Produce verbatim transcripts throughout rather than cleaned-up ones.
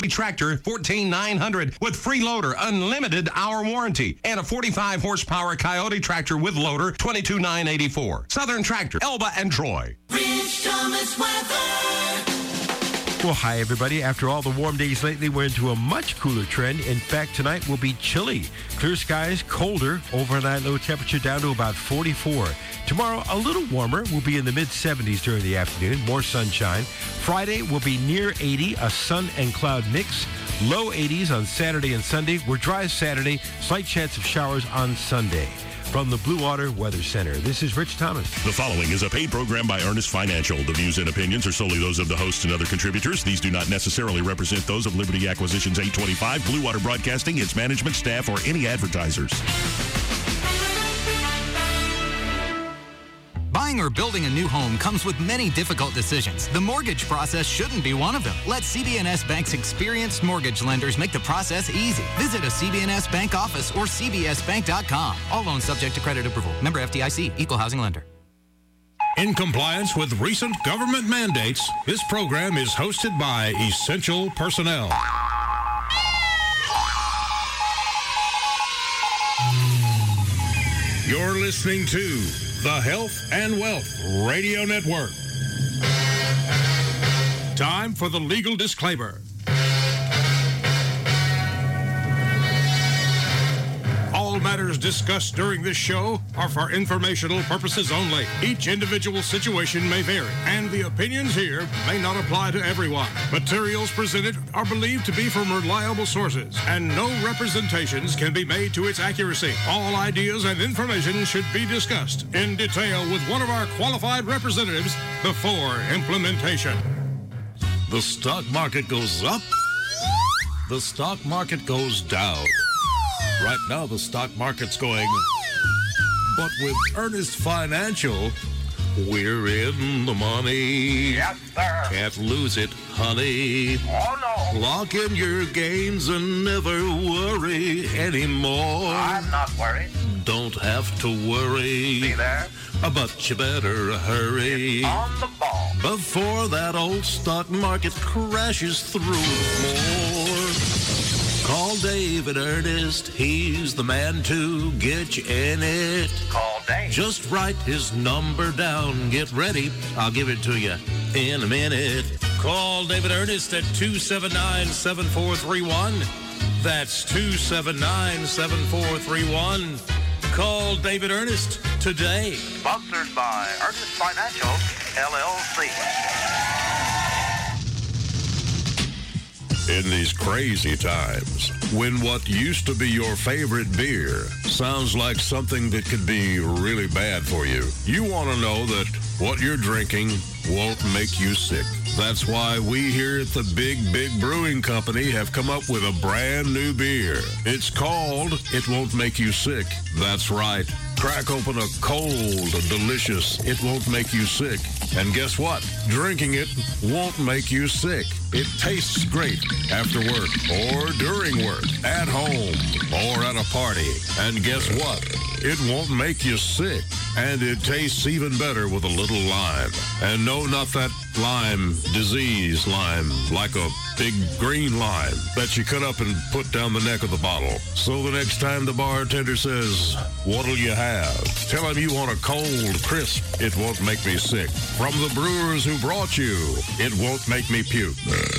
Tractor fourteen thousand nine hundred with free loader, unlimited hour warranty, and a forty-five horsepower Coyote tractor with loader twenty-two thousand nine hundred eighty-four. Southern Tractor, Elba and Troy. Rich Thomas weather. Well, hi, everybody. After all the warm days lately, we're into a much cooler trend. In fact, tonight will be chilly. Clear skies, colder. Overnight low temperature down to about forty-four. Tomorrow, a little warmer. We'll be in the mid-seventies during the afternoon. More sunshine. Friday will be near eighty, a sun and cloud mix. Low eighties on Saturday and Sunday. We're dry Saturday. Slight chance of showers on Sunday. From the Blue Water Weather Center, this is Rich Thomas. The following is a paid program by Ernest Financial. The views and opinions are solely those of the host and other contributors. These do not necessarily represent those of Liberty Acquisitions eight twenty-five, Blue Water Broadcasting, its management, staff, or any advertisers. Buying or building a new home comes with many difficult decisions. The mortgage process shouldn't be one of them. Let C B N S Bank's experienced mortgage lenders make the process easy. Visit a C B N S Bank office or c b s bank dot com. All loans subject to credit approval. Member F D I C. Equal housing lender. In compliance with recent government mandates, this program is hosted by essential personnel. You're listening to the Health and Wealth Radio Network. Time for the legal disclaimer. All matters discussed during this show are for informational purposes only. Each individual situation may vary, and the opinions here may not apply to everyone. Materials presented are believed to be from reliable sources, and no representations can be made to its accuracy. All ideas and information should be discussed in detail with one of our qualified representatives before implementation. The stock market goes up. The stock market goes down. Right now, the stock market's going, but with Ernest Financial, we're in the money. Yes, sir. Can't lose it, honey. Oh, no. Lock in your gains and never worry anymore. I'm not worried. Don't have to worry. See there? But you better hurry. It's on the ball. Before that old stock market crashes through more. Call David Ernest, he's the man to get you in it. Call Dave. Just write his number down. Get ready, I'll give it to you in a minute. Call David Ernest at two seven nine, seven four three one. That's two seven nine, seven four three one. Call David Ernest today. Sponsored by Ernest Financial, L L C. In these crazy times, when what used to be your favorite beer sounds like something that could be really bad for you, you want to know that what you're drinking won't make you sick. That's why we here at the Big Big Brewing Company have come up with a brand new beer. It's called It Won't Make You Sick. That's right. Crack open a cold, delicious It Won't Make You Sick. And guess what? Drinking it won't make you sick. It tastes great after work or during work, at home or at a party. And guess what? It won't make you sick. And it tastes even better with a little lime. And no, not that lime disease lime, like a big green lime that you cut up and put down the neck of the bottle. So the next time the bartender says, "What'll you have?" tell him you want a cold, crisp, It Won't Make Me Sick. From the brewers who brought you It Won't Make Me Puke.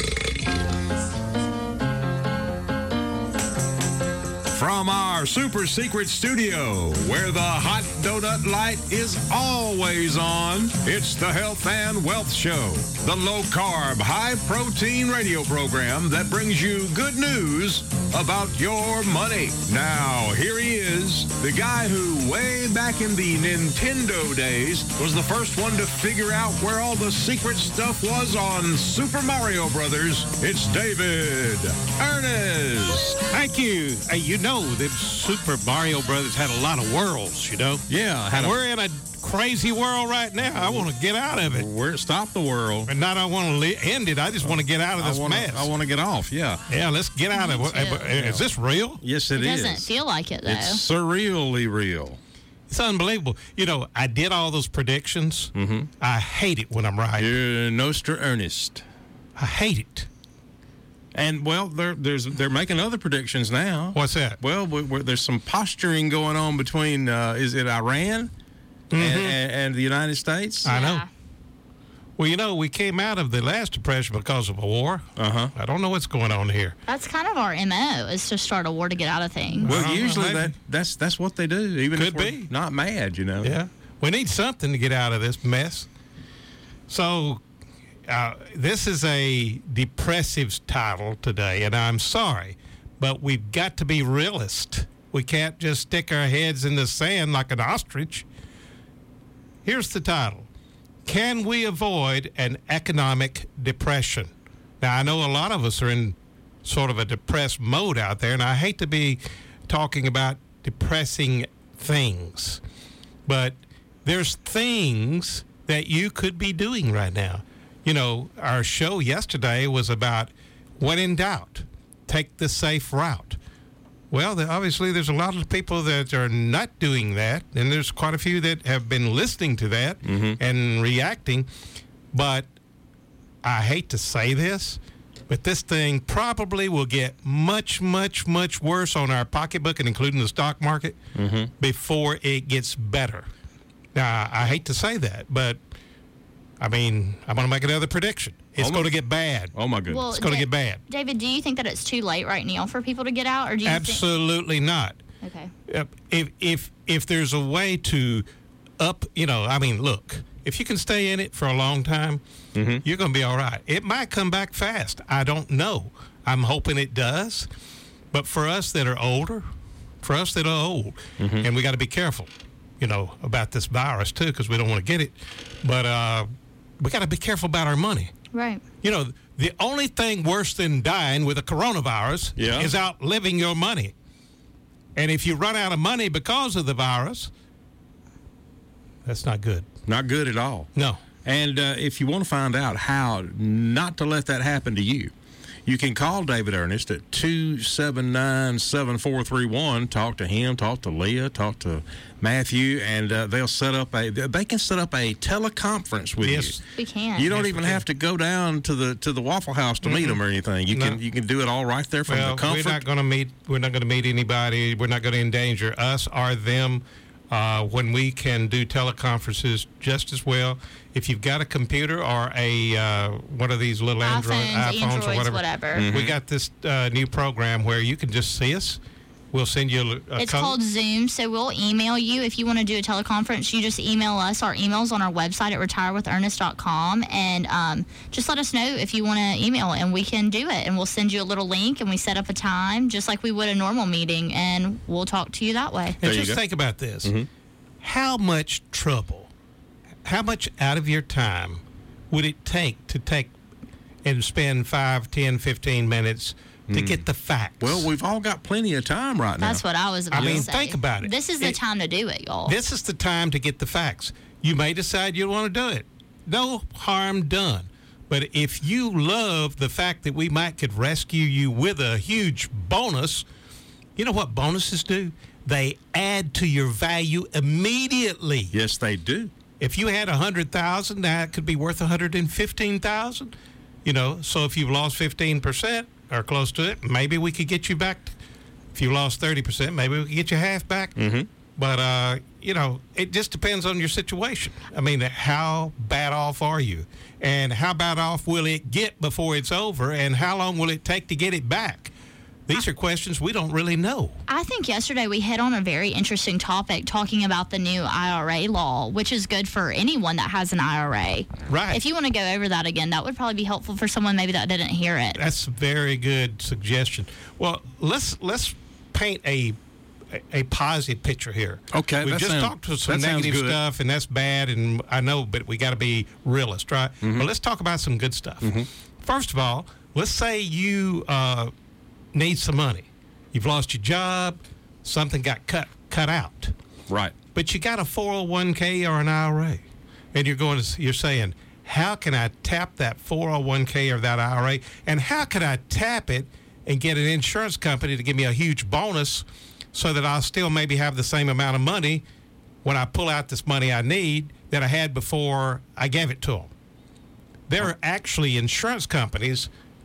From our super secret studio, where the hot donut light is always on, it's the Health and Wealth Show, the low-carb, high-protein radio program that brings you good news about your money. Now, here he is, the guy who way back in the Nintendo days was the first one to figure out where all the secret stuff was on Super Mario Brothers. It's David Ernest. Thank you. Hey, you know that Super Mario Brothers had a lot of worlds, you know? Yeah. And a, we're in a crazy world right now. I want to get out of it. We're stop the world. And not I want to li- end it. I just want to get out of this I wanna, mess. I want to get off, yeah. Yeah, let's get out of it. too. Is this real? Yes, it, It is. doesn't feel like it, though. It's surreally real. It's unbelievable. You know, I did all those predictions. Mm-hmm. I hate it when I'm right. You're Nostra Ernest. I hate it. And, well, they're, there's, they're making other predictions now. What's that? Well, we, we're, there's some posturing going on between, uh, is it Iran Mm-hmm. and, and, and the United States? I know. Yeah. Well, you know, we came out of the last depression because of a war. Uh-huh. I don't know what's going on here. That's kind of our M O is to start a war to get out of things. Well, Well, usually maybe. that that's that's what they do, even Could if we're be. not mad, you know. Yeah. We need something to get out of this mess. So, uh, this is a depressive title today, and I'm sorry, but we've got to be realist. We can't just stick our heads in the sand like an ostrich. Here's the title. Can we avoid an economic depression? Now, I know a lot of us are in sort of a depressed mode out there, and I hate to be talking about depressing things, but there's things that you could be doing right now. You know, our show yesterday was about when in doubt, take the safe route. Well, the, obviously, there's a lot of people that are not doing that, and there's quite a few that have been listening to that Mm-hmm. and reacting. But I hate to say this, but this thing probably will get much, much, much worse on our pocketbook and including the stock market Mm-hmm. before it gets better. Now, I hate to say that, but, I mean, I'm going to make another prediction. It's Oh, my- going to get bad. Oh, my goodness. Well, It's going to Da- get bad. David, do you think that it's too late right now for people to get out, or do you Absolutely not. think? Okay. Uh, If if if there's a way to up, you know, I mean, look, if you can stay in it for a long time, Mm-hmm. you're going to be all right. It might come back fast. I don't know. I'm hoping it does. But for us that are older, for us that are old, Mm-hmm. and we got to be careful, you know, about this virus too, because we don't want to get it. But uh, we got to be careful about our money. Right. You know, the only thing worse than dying with a coronavirus Yeah. is outliving your money. And if you run out of money because of the virus, that's not good. Not good at all. No. And uh, if you want to find out how not to let that happen to you, you can call David Ernest at two seven nine, seven four three one. Talk to him, talk to Leah, talk to Matthew, and uh, they'll set up a. They can set up a teleconference with Yes. you. We can. You don't Yes, even we can. have to go down to the to the Waffle House to meet them or anything. You No. can you can do it all right there from Well, the comfort. we're not going to meet. We're not going to meet anybody. We're not going to endanger us or them uh, when we can do teleconferences just as well. If you've got a computer or a uh, one of these little Android iPhones, iPhones or Androids, whatever, whatever. we got this uh, new program where you can just see us. We'll send you a, a It's code. called Zoom, so we'll email you. If you want to do a teleconference, you just email us. Our email's on our website at retire with ernest dot com, and um, just let us know if you want to email it, and we can do it. And we'll send you a little link, and we set up a time, just like we would a normal meeting, and we'll talk to you that way. And There you just go. think about this. Mm-hmm. How much trouble, how much out of your time would it take to take and spend five, ten, fifteen minutes to get the facts? Well, we've all got plenty of time right now. That's what I was about I mean, to say. think about it. This is the It- time to do it, y'all. This is the time to get the facts. You may decide you want to do it. No harm done. But if you love the fact that we might could rescue you with a huge bonus, you know what bonuses do? They add to your value immediately. Yes, they do. If you had one hundred thousand dollars, that could be worth one hundred fifteen thousand dollars. You know, so if you've lost fifteen percent or close to it, maybe we could get you back. If you lost thirty percent, maybe we could get you half back. Mm-hmm. But, uh, you know, it just depends on your situation. I mean, how bad off are you? And how bad off will it get before it's over? And how long will it take to get it back? These are questions we don't really know. I think yesterday we hit on a very interesting topic talking about the new I R A law, which is good for anyone that has an I R A. Right. If you want to go over that again, that would probably be helpful for someone maybe that didn't hear it. That's a very good suggestion. Well, let's let's paint a a, a positive picture here. Okay, we that just sound- talked to some that sounds negative good. stuff, and that's bad. And I know, but we got to be realist, right? Mm-hmm. But let's talk about some good stuff. First of all, let's say you uh, need some money. You've lost your job. Something got cut cut out. Right. But you got a four oh one k or an I R A, and you're going to you're saying, how can I tap that four oh one k or that I R A, and how can I tap it and get an insurance company to give me a huge bonus so that I'll still maybe have the same amount of money when I pull out this money I need that I had before I gave it to them? There are actually insurance companies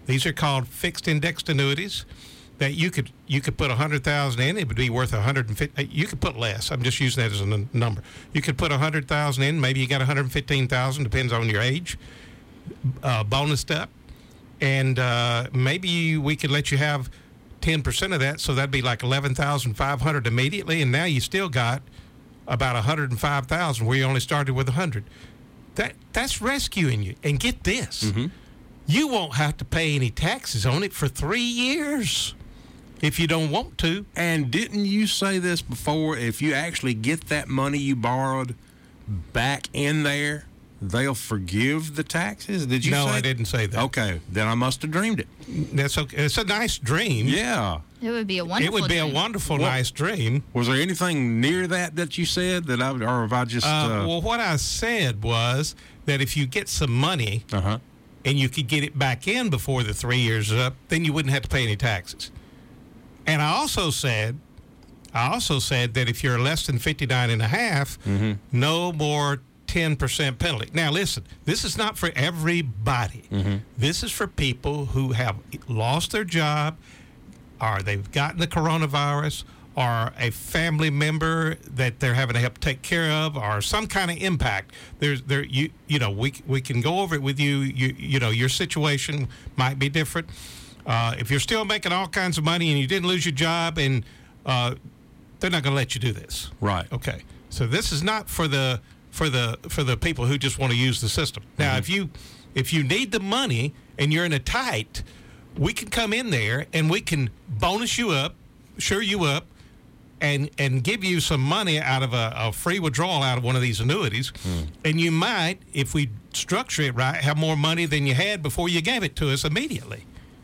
These are called fixed indexed annuities that you could you could put one hundred thousand dollars in. It would be worth one hundred fifty. You could put less. I'm just using that as a n- number. You could put one hundred thousand dollars in. Maybe you got one hundred fifteen thousand dollars, depends on your age, uh, bonused up. And uh, maybe we could let you have ten percent of that, so that'd be like eleven thousand five hundred dollars immediately, and now you still got about one hundred five thousand dollars where you only started with one hundred dollars. That, that's rescuing you. And get this, Mm-hmm. you won't have to pay any taxes on it for three years if you don't want to. And didn't you say this before? If you actually get that money you borrowed back in there, they'll forgive the taxes? Did you no, say I didn't say that. Okay, then I must have dreamed it. That's okay. It's a nice dream. Yeah. It would be a wonderful It would be dream. a wonderful, Well, nice dream. Was there anything near that that you said that I, or have I just? Uh, Uh, well, what I said was that if you get some money uh-huh. and you could get it back in before the three years is up, then you wouldn't have to pay any taxes. And I also said, I also said that if you're less than fifty-nine and a half, Mm-hmm. no more ten percent penalty. Now, listen, this is not for everybody. Mm-hmm. This is for people who have lost their job, or they've gotten the coronavirus, or a family member that they're having to help take care of, or some kind of impact. There's there you you know we we can go over it with you. You you know your situation might be different. Uh, if you're still making all kinds of money and you didn't lose your job, and uh, they're not going to let you do this. Right. Okay. So this is not for the for the for the people who just want to use the system. Now, Mm-hmm. if you if you need the money and you're in a tight, we can come in there and we can bonus you up, sure you up, and and give you some money out of a, a free withdrawal out of one of these annuities. Mm. And you might, if we structure it right, have more money than you had before you gave it to us immediately.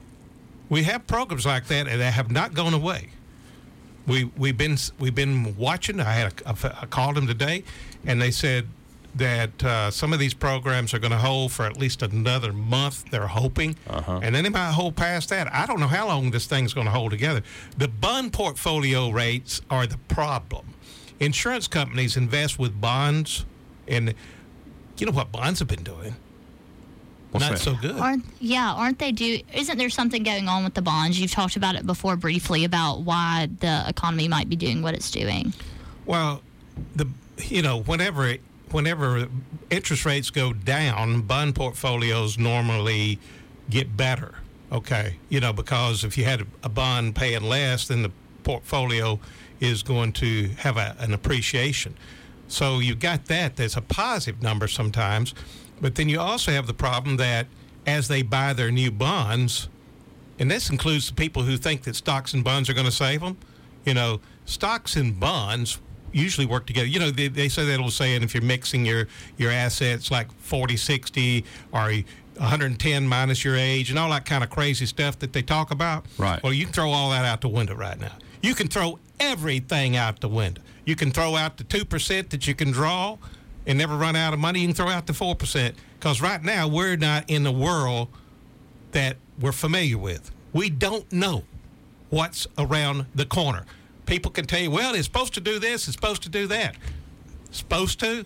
We have programs like that, and they have not gone away. We we've been we've been watching. I had a, a, I called them today, and they said that uh, some of these programs are going to hold for at least another month. They're hoping, Uh-huh. and then they might hold past that. I don't know how long this thing's going to hold together. The bond portfolio rates are the problem. Insurance companies invest with bonds, and you know what bonds have been doing? What's Not that? so good. Aren't, yeah, aren't they do? Isn't there something going on with the bonds? You've talked about it before briefly about why the economy might be doing what it's doing. Well, the you know whenever it, whenever interest rates go down, bond portfolios normally get better. Okay, you know because if you had a bond paying less, then the portfolio is going to have a, an appreciation. So you got that. That's a positive number sometimes, but then you also have the problem that as they buy their new bonds, and this includes the people who think that stocks and bonds are going to save them. You know, stocks and bonds usually work together. You know, they, they say that will say, and if you're mixing your, your assets like forty sixty or one hundred ten minus your age and all that kind of crazy stuff that they talk about. Right. Well, you can throw all that out the window right now. You can throw everything out the window. You can throw out the two percent that you can draw and never run out of money. You can throw out the four percent because right now we're not in the world that we're familiar with. We don't know what's around the corner. People can tell you, well, it's supposed to do this, it's supposed to do that. Supposed to?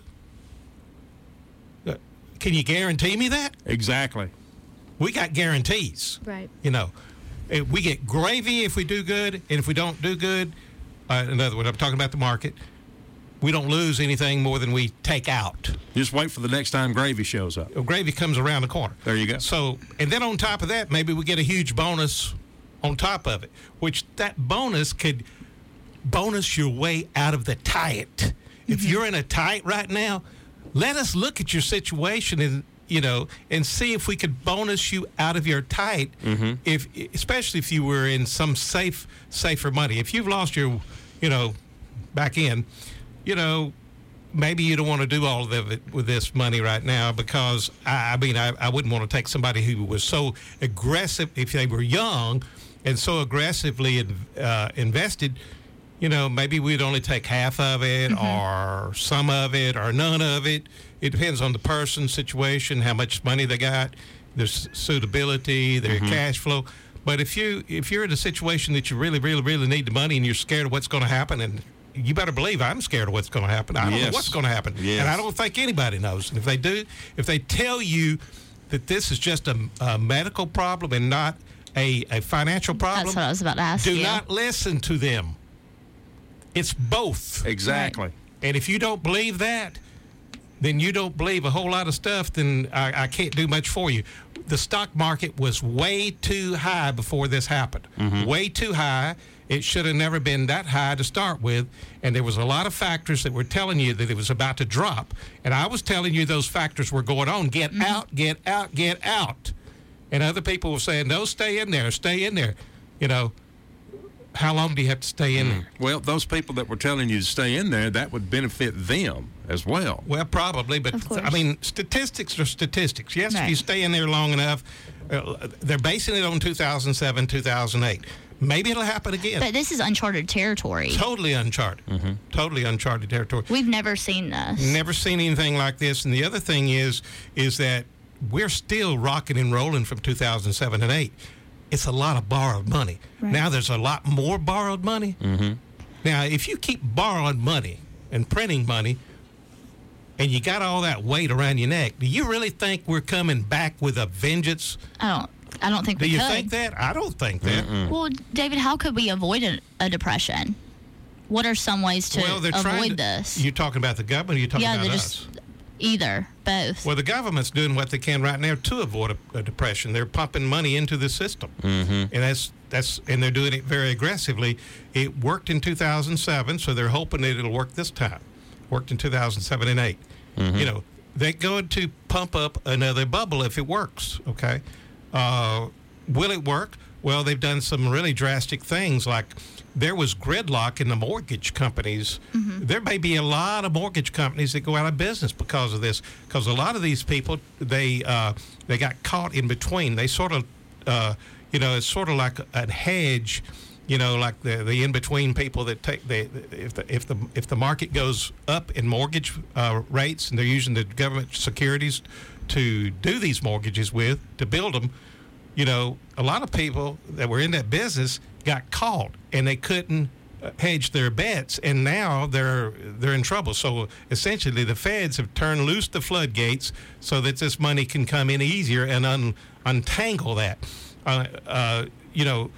Uh, Can you guarantee me that? Exactly. We got guarantees. Right. You know, eh, we get gravy if we do good, and if we don't do good, uh, in other words, I'm talking about the market, we don't lose anything more than we take out. Just wait for the next time gravy shows up. Well, gravy comes around the corner. There you go. So, and then on top of that, maybe we get a huge bonus on top of it, which that bonus could bonus your way out of the tight. If you're in a tight right now, let us look at your situation and, you know, and see if we could bonus you out of your tight, Mm-hmm. if especially if you were in some safe, safer money. If you've lost your, you know, back in, you know, maybe you don't want to do all of it with this money right now because, I, I mean, I, I wouldn't want to take somebody who was so aggressive, if they were young and so aggressively uh, invested, you know, maybe we'd only take half of it or some of it or none of it. It depends on the person's situation, how much money they got, their suitability, their Mhm. cash flow. But if you if you're in a situation that you really, really, really need the money and you're scared of what's going to happen, and you better believe I'm scared of what's going to happen. I don't Yes. know what's going to happen, Yes. and I don't think anybody knows. And if they do, if they tell you that this is just a, a medical problem and not a, a financial problem, That's what I was about to ask do you. not listen to them. It's both. Exactly. Right. And if you don't believe that, then you don't believe a whole lot of stuff, then I, I can't do much for you. The stock market was way too high before this happened. Mm-hmm. Way too high. It should have never been that high to start with. And there was a lot of factors that were telling you that it was about to drop. And I was telling you those factors were going on. Get Mm-hmm. out, get out, get out. And other people were saying, no, stay in there, stay in there. You know, how long do you have to stay in there? Well, those people that were telling you to stay in there, that would benefit them as well. Well, probably, but Of course. I mean, statistics are statistics. Yes, if Right. you stay in there long enough, uh, they're basing it on two thousand seven, two thousand eight. Maybe it'll happen again. But this is uncharted territory. Totally uncharted. Mm-hmm. Totally uncharted territory. We've never seen this. Never seen anything like this. And the other thing is, is that we're still rocking and rolling from two thousand seven and eight. It's a lot of borrowed money. Right. Now there's a lot more borrowed money. Mm-hmm. Now, if you keep borrowing money and printing money, and you got all that weight around your neck, do you really think we're coming back with a vengeance? I don't. I don't think Do we you could. think that? I don't think that. Well, David, how could we avoid a, a depression? What are some ways to Well, they're trying avoid to, this? You're talking about the government or you're talking yeah, about they're us? just either, both. Well, the government's doing what they can right now to avoid a, a depression. They're pumping money into the system, Mm-hmm. and that's that's and they're doing it very aggressively. It worked in two thousand seven, so they're hoping that it'll work this time. Worked in two thousand seven and eight. Mm-hmm. You know, they're going to pump up another bubble if it works. Okay, uh, will it work? Well, they've done some really drastic things, like there was gridlock in the mortgage companies. Mm-hmm. There may be a lot of mortgage companies that go out of business because of this, because a lot of these people, they uh, they got caught in between. They sort of, uh, you know, it's sort of like a hedge, you know, like the the in between people that take they if the if the if the market goes up in mortgage uh, rates, and they're using the government securities to do these mortgages with to build them. You know, a lot of people that were in that business got caught, and they couldn't uh, hedge their bets, and now they're they're in trouble. So essentially, the feds have turned loose the floodgates so that this money can come in easier and un, untangle that. Uh, uh, you know,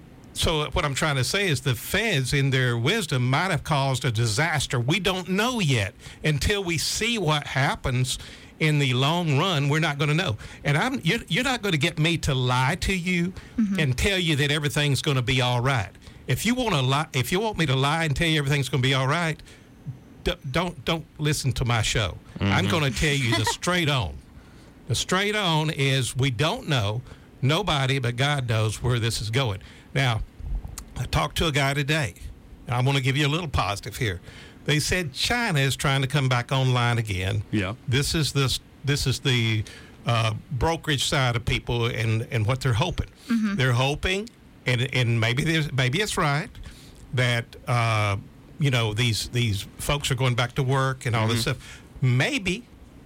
so what I'm trying to say is the feds, in their wisdom, might have caused a disaster. We don't know yet until we see what happens. In the long run, we're not going to know. And I'm you're, you're not going to get me to lie to you Mm-hmm. and tell you that everything's going to be all right. If you want to lie, if you want me to lie and tell you everything's going to be all right, d- don't don't listen to my show. Mm-hmm. I'm going to tell you the straight on. The straight on is we don't know. Nobody but God knows where this is going. Now, I talked to a guy today. I'm going to give you a little positive here. They said China is trying to come back online again. Yeah. This is this this is the uh, brokerage side of people and, and what they're hoping. Mm-hmm. They're hoping, and and maybe there's maybe it's right that uh, you know these these folks are going back to work and all this stuff. Maybe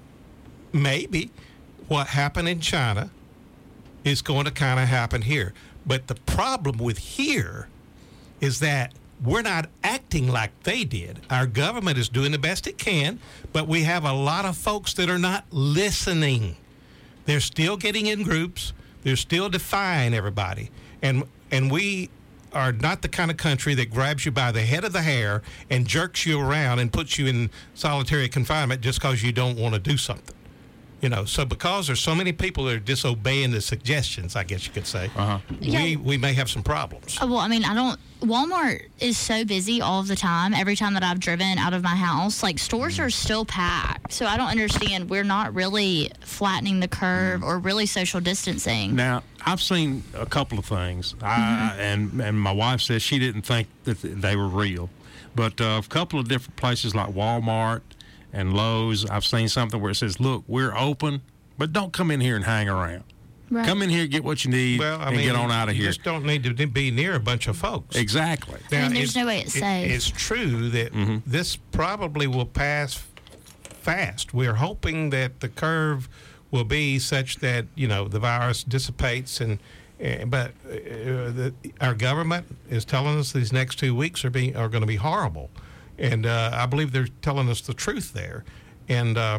maybe what happened in China is going to kind of happen here. But the problem with here is that we're not acting like they did. Our government is doing the best it can, but we have a lot of folks that are not listening. They're still getting in groups. They're still defying everybody. And and we are not the kind of country that grabs you by the head of the hair and jerks you around and puts you in solitary confinement just because you don't want to do something. You know, so because there's so many people that are disobeying the suggestions, I guess you could say, Uh-huh. Yeah. we, we may have some problems. Uh, Well, I mean, I don't. Walmart is so busy all of the time. Every time that I've driven out of my house, like stores are still packed. So I don't understand. We're not really flattening the curve or really social distancing. Now, I've seen a couple of things, I, and and my wife says she didn't think that they were real, but uh, a couple of different places like Walmart and Lowe's, I've seen something where it says, "Look, we're open, but don't come in here and hang around. Right. Come in here, get what you need, Well, I and mean, get on out of you here." just don't need to be near a bunch of folks. Exactly. I mean, there's it's- no way it's it- safe. It's true that this probably will pass fast. We're hoping that the curve will be such that, you know, the virus dissipates and uh, but uh, the, our government is telling us these next two weeks are being are going to be horrible, and uh, I believe they're telling us the truth there. And uh,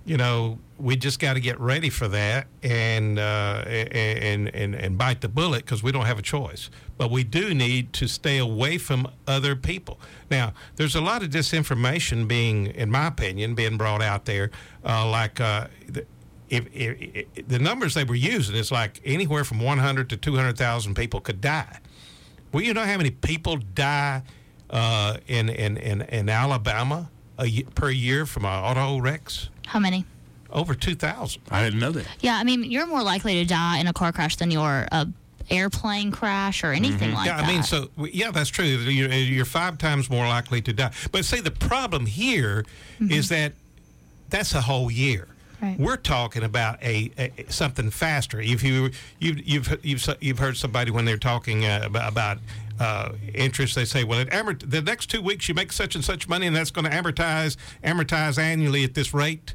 you know, we just got to get ready for that and uh, and, and and bite the bullet because we don't have a choice. But we do need to stay away from other people. Now, there's a lot of disinformation being, in my opinion, being brought out there. Uh, like uh, the, if, if, if the numbers they were using is like anywhere from one hundred to two hundred thousand people could die. Well, you know how many people die uh, in, in in in Alabama a, per year from uh, auto wrecks? How many? Over two thousand. I didn't know that. Yeah, I mean, you're more likely to die in a car crash than you're a airplane crash or anything mm-hmm. like yeah, that. I mean, so, yeah, that's true. You're, you're five times more likely to die. But see, the problem here mm-hmm. is that that's a whole year. Right. We're talking about a, a something faster. If you you've you've you've you've heard somebody when they're talking uh, about, about uh, interest, they say, well, it amort- the next two weeks you make such and such money, and that's going to amortize amortize annually at this rate.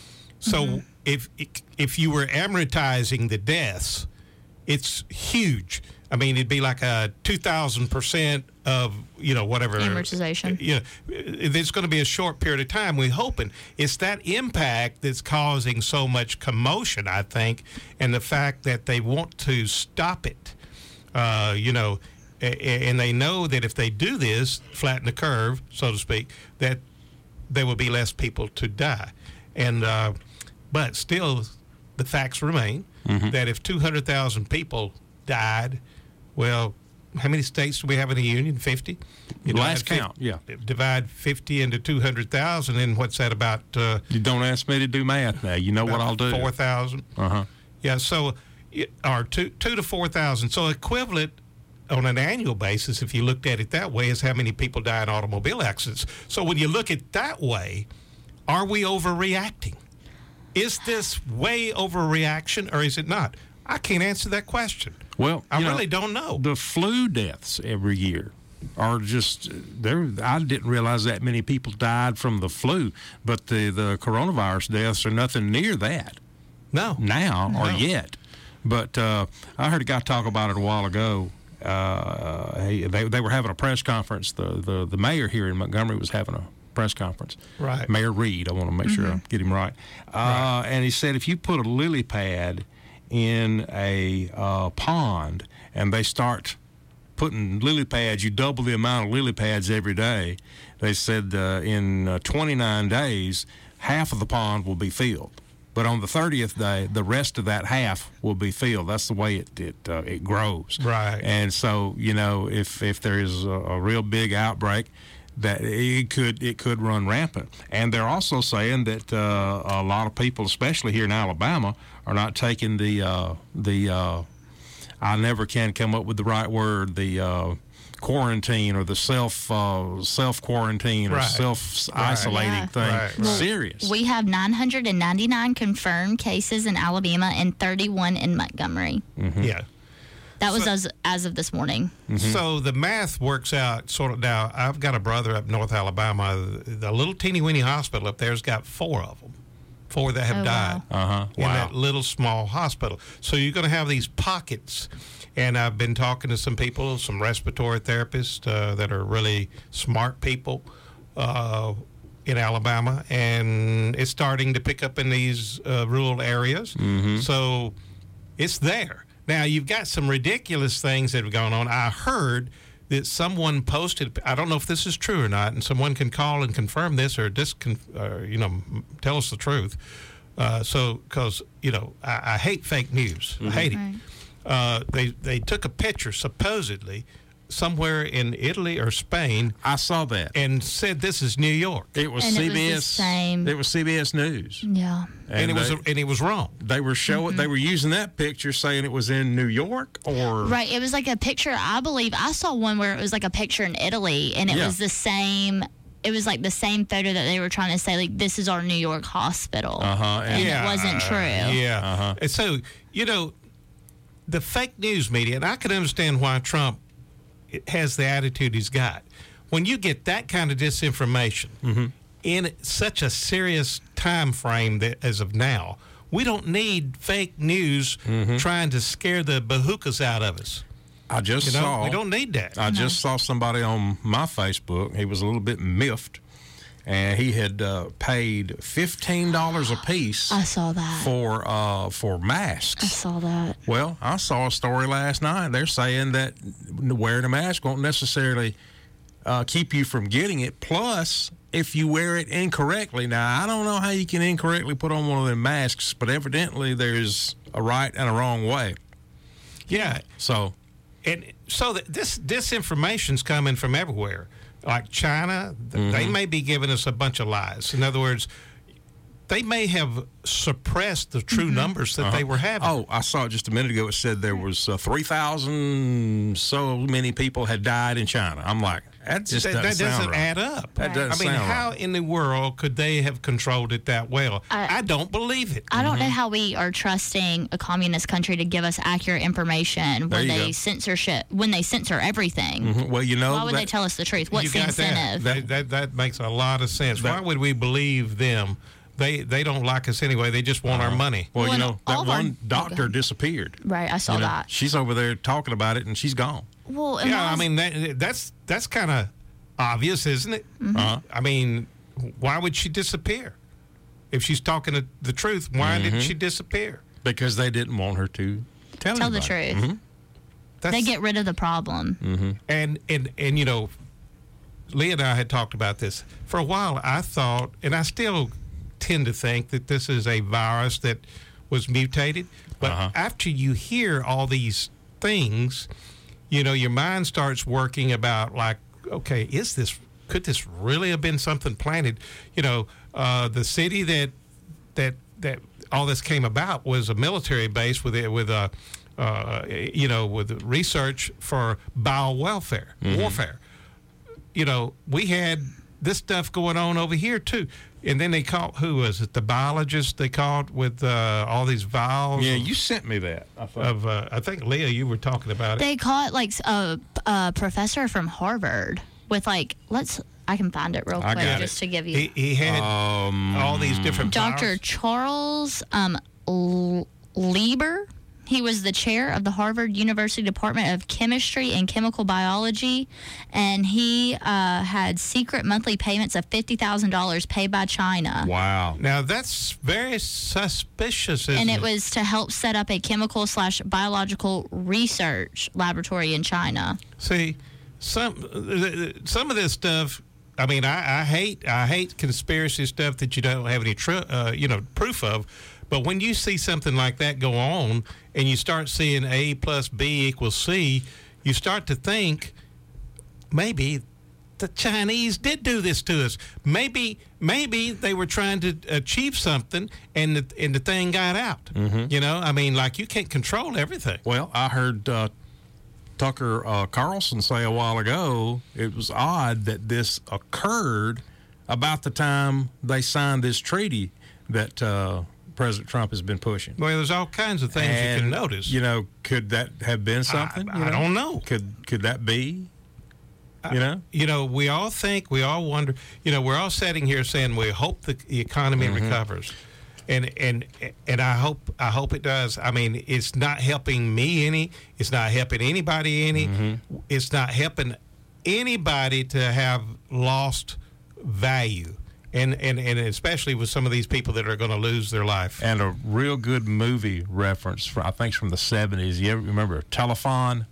So mm-hmm. if if you were amortizing the deaths, it's huge. I mean, it'd be like a two thousand percent of, you know, whatever. Amortization. You know, it's going to be a short period of time, we're hoping. It's that impact that's causing so much commotion, I think, and the fact that they want to stop it, uh, you know, and they know that if they do this, flatten the curve, so to speak, that there will be less people to die. And uh, but still, the facts remain mm-hmm. that if two hundred thousand people died, well, how many states do we have in the union? fifty? You Last divide count, yeah. Divide fifty into two hundred thousand, and what's that about? Uh, you don't ask me to do math now. You know what I'll do. four thousand. Uh-huh. Yeah, so, or two, two to four thousand. So equivalent on an annual basis, if you looked at it that way, is how many people die in automobile accidents. So when you look at it that way, are we overreacting? Is this way overreaction or is it not? I can't answer that question. Well, I you really know, don't know. The flu deaths every year are just there. I didn't realize that many people died from the flu, but the, the coronavirus deaths are nothing near that. No. Now no. or yet. But uh, I heard a guy talk about it a while ago. Uh, he, they, they were having a press conference. The, the, the mayor here in Montgomery was having a press conference. Right. Mayor Reed. I want to make mm-hmm. sure I get him right. Uh, right. And he said if you put a lily pad in a uh, pond and they start putting lily pads, you double the amount of lily pads every day. They said uh, in uh, twenty-nine days, half of the pond will be filled. But on the thirtieth day, the rest of that half will be filled. That's the way it it, uh, it grows. Right. And so, you know, if if there is a, a real big outbreak, that it could it could run rampant. And they're also saying that uh, a lot of people, especially here in Alabama, are not taking the uh, the uh, I never can come up with the right word, the uh, quarantine or the self uh, self quarantine or right. self isolating right. thing Right. Right. serious. We have nine hundred ninety-nine confirmed cases in Alabama and thirty-one in Montgomery. Mm-hmm. Yeah. That was So- as as of this morning. Mm-hmm. So the math works out sort of. Now, I've got a brother up North Alabama. The little teeny weeny hospital up there's got four of them, four that have Oh, died wow. Uh-huh. in Wow. that little small hospital. So you're going to have these pockets. And I've been talking to some people, some respiratory therapists uh, that are really smart people uh, in Alabama, and it's starting to pick up in these uh, rural areas. Mm-hmm. So it's there. Now, you've got some ridiculous things that have gone on. I heard that someone posted, I don't know if this is true or not, and someone can call and confirm this or, discon, uh, you know, tell us the truth. Uh, so, because, you know, I, I hate fake news. Mm-hmm. I hate Right. it. Uh, they they took a picture supposedly somewhere in Italy or Spain I saw that. and said this is New York, It was And it was the C B S. same. It was C B S News, Yeah. and, it was they, and it was wrong. they were showing. They were using that picture, saying it was in New York or Right. It was like a picture. I believe I saw one where it was like a picture in Italy, and it Yeah. was the same. It was like the same photo that they were trying to say, like, this is our New York hospital. Uh-huh, And Yeah, it wasn't true. Yeah. Uh-huh. And so, you know, the fake news media, and I can understand why Trump has the attitude he's got. When you get that kind of disinformation Mm-hmm. in such a serious time frame that, as of now, we don't need fake news Mm-hmm. trying to scare the bahookas out of us. I just You know, saw. we don't need that. I just saw somebody on my Facebook. He was a little bit miffed, and he had uh, paid fifteen dollars a piece. I saw that for uh, for masks. I saw that. Well, I saw a story last night. They're saying that wearing a mask won't necessarily uh, keep you from getting it. Plus, if you wear it incorrectly, now I don't know how you can incorrectly put on one of them masks, but evidently there's a right and a wrong way. Yeah. So, and so that this disinformation's coming from everywhere. Like China, Mm-hmm. they may be giving us a bunch of lies. In other words, they may have suppressed the true numbers that Uh-huh. they were having. Oh, I saw it just a minute ago. It said there was uh, three thousand so many people had died in China. I'm like, that just that, doesn't, that doesn't sound right. add up. That doesn't I mean, sound how right. in the world could they have controlled it that well? I, I don't believe it. I don't know how we are trusting a communist country to give us accurate information There when you they go. censorship when they censor everything. Mhm. Well, you know, Why would that- they tell us the truth? What's You the got incentive? That. That, that that makes a lot of sense. That- Why would we believe them? They they don't like us anyway. They just want our money. Well, Well, you and know, that all of our- one doctor disappeared. Right, I saw You know, that. She's over there talking about it, and she's gone. Well, and Yeah, why I is- mean that, that's that's kind of obvious, isn't it? Mm-hmm. Uh-huh. I mean, why would she disappear? If she's talking the, the truth, why Mm-hmm. did she disappear? Because they didn't want her to tell, tell the anybody. truth. Mhm. That's, They get rid of the problem. Mm-hmm. and and and you know, Lee and I had talked about this for a while. I thought, and I still tend to think that this is a virus that was mutated. But Uh-huh. after you hear all these things, you know, your mind starts working about like, okay, is this, could this really have been something planted? You know, uh, the city that that that all this came about was a military base with it with a uh, you know with research for biowelfare warfare. You know, we had this stuff going on over here too. And then they caught, who was it? The biologist they caught with uh, all these vials. Yeah, of, you sent me that. I thought. of uh, I think Leah, you were talking about it. They caught like a, a professor from Harvard with like let's I can find it real I quick got just it. to give you. He, he had Um, all these different Doctor vials. Charles um, L- Lieber. He was the chair of the Harvard University Department of Chemistry and Chemical Biology, and he uh, had secret monthly payments of fifty thousand dollars paid by China. Wow. Now that's very suspicious, isn't And it was to help set up a chemical slash biological research laboratory in China. See, some some of this stuff. I mean, I, I hate I hate conspiracy stuff that you don't have any tr- uh, you know proof of. But when you see something like that go on, and you start seeing A plus B equals C, you start to think maybe the Chinese did do this to us. Maybe maybe they were trying to achieve something, and the and the thing got out. Mm-hmm. You know, I mean, like you can't control everything. Well, I heard uh, Tucker uh, Carlson say a while ago it was odd that this occurred about the time they signed this treaty that uh, President Trump has been pushing. Well, there's all kinds of things And, you can notice. You know, could that have been something? I, you I don't know. Could could that be? You know, You know, we all think, we all wonder. You know, we're all sitting here saying we hope the, the economy Mm-hmm. recovers, and and and I hope I hope it does. I mean, it's not helping me any. It's not helping anybody any. Mm-hmm. It's not helping anybody to have lost value, and and and especially with some of these people that are going to lose their life. and a real good movie reference, for, I think it's from the seventies. You ever remember Telephone?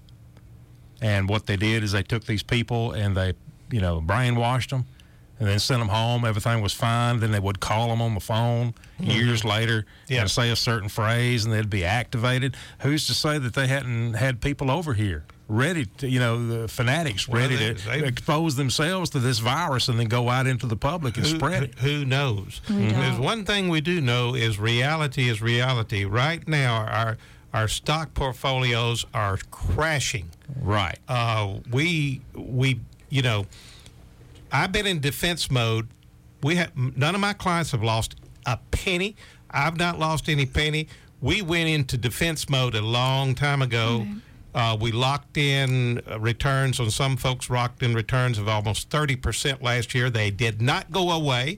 And what they did is they took these people and they, you know, brainwashed them and then sent them home. Everything was fine. Then they would call them on the phone years later Yeah. and say a certain phrase and they'd be activated. Who's to say that they hadn't had people over here ready to, you know, the fanatics Well, ready they- to they- expose themselves to this virus and then go out into the public and Who, spread it? who knows? We don't. There's one thing we do know is reality is reality. Right now, our our stock portfolios are crashing. Right. Uh, we we you know, I've been in defense mode. We have none of my clients have lost a penny. I've not lost any penny. We went into defense mode a long time ago. Uh, we locked in uh, returns on some folks. Locked in returns of almost thirty percent last year. They did not go away.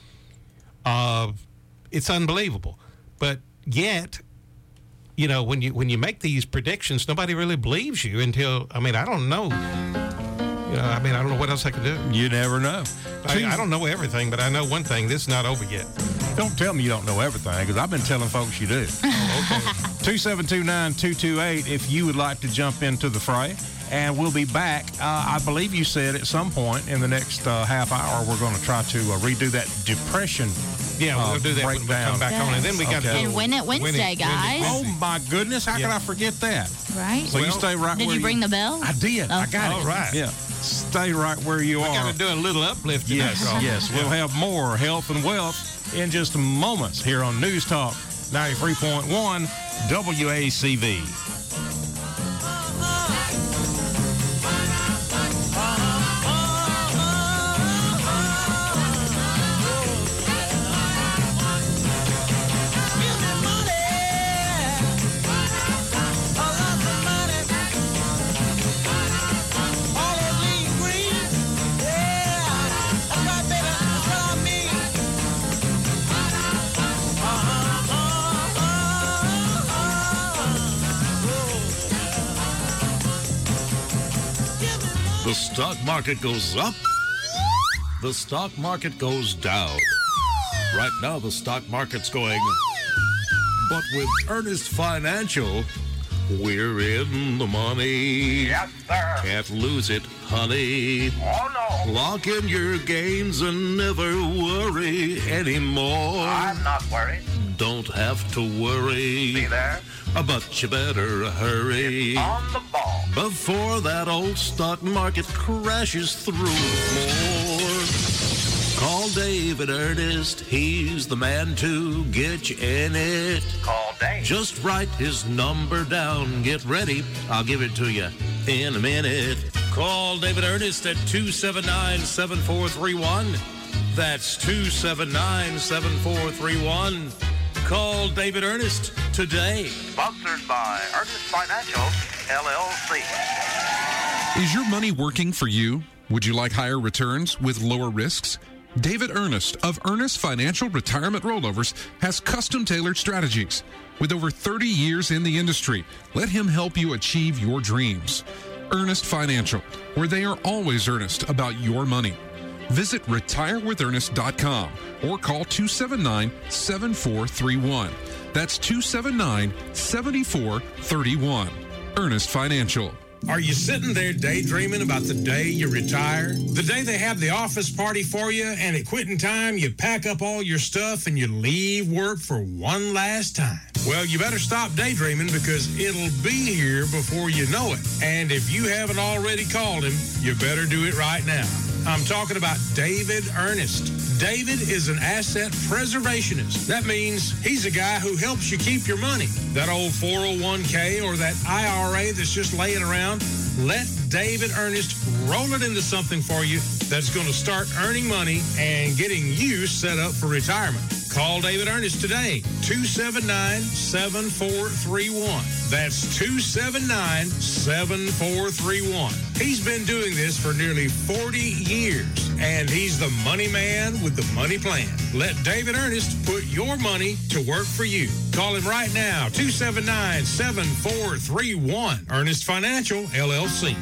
Uh, it's unbelievable, but yet, you know, when you when you make these predictions, nobody really believes you until, I mean, I don't know. You know, I mean, I don't know what else I could do. You never know. I, I don't know everything, but I know one thing. This is not over yet. Don't tell me you don't know everything, because I've been telling folks you do. Oh, okay. two seven two nine two two eight if you would like to jump into the fray. And we'll be back. Uh, I believe you said at some point in the next uh, half hour we're going to try to uh, redo that depression. Yeah, we'll uh, do that when we come back on. And then we got Okay. to And Win It Wednesday, guys. Oh, my goodness. How Yeah. could I forget that? Right. So you stay right Did where you bring the bell? I did. I Oh. got it. All right. Yeah. Stay right where you We are. got to do a little uplift in Yes, that. yes. We'll have more health and wealth in just moments here on News Talk ninety-three point one W A C V. The stock market goes up. The stock market goes down. Right now, the stock market's going. But with Ernest Financial, we're in the money. Yes, sir. Can't lose it, honey. Oh, no. Lock in your gains and never worry anymore. I'm not worried. Don't have to worry. Be there. But you better hurry. On the ball. Before that old stock market crashes through the floor. Call David Ernest. He's the man to get you in it. Call Dave. Just write his number down. Get ready. I'll give it to you in a minute. Call David Ernest at two seven nine, seven four three one. That's two seven nine, seven four three one. Call David Ernest today. Sponsored by Ernest Financial, L L C. Is your money working for you? Would you like higher returns with lower risks? David Ernest of Ernest Financial Retirement Rollovers has custom-tailored strategies. With over thirty years in the industry, let him help you achieve your dreams. Ernest Financial, where they are always earnest about your money. Visit retire with ernest dot com or call two seven nine, seven four three one. That's two seven nine, seven four three one. Ernest Financial. Are you sitting there daydreaming about the day you retire? The day they have the office party for you, and at quitting time, you pack up all your stuff and you leave work for one last time? Well, you better stop daydreaming, because it'll be here before you know it. And if you haven't already called him, you better do it right now. I'm talking about David Ernest. David is an asset preservationist. That means he's a guy who helps you keep your money. That old four oh one k or that I R A that's just laying around, let David Ernest roll it into something for you that's going to start earning money and getting you set up for retirement. Call David Ernest today, two seven nine, seven four three one. That's two seven nine, seven four three one. He's been doing this for nearly forty years, and he's the money man with the money plan. Let David Ernest put your money to work for you. Call him right now, two seven nine, seven four three one. Ernest Financial, L L C.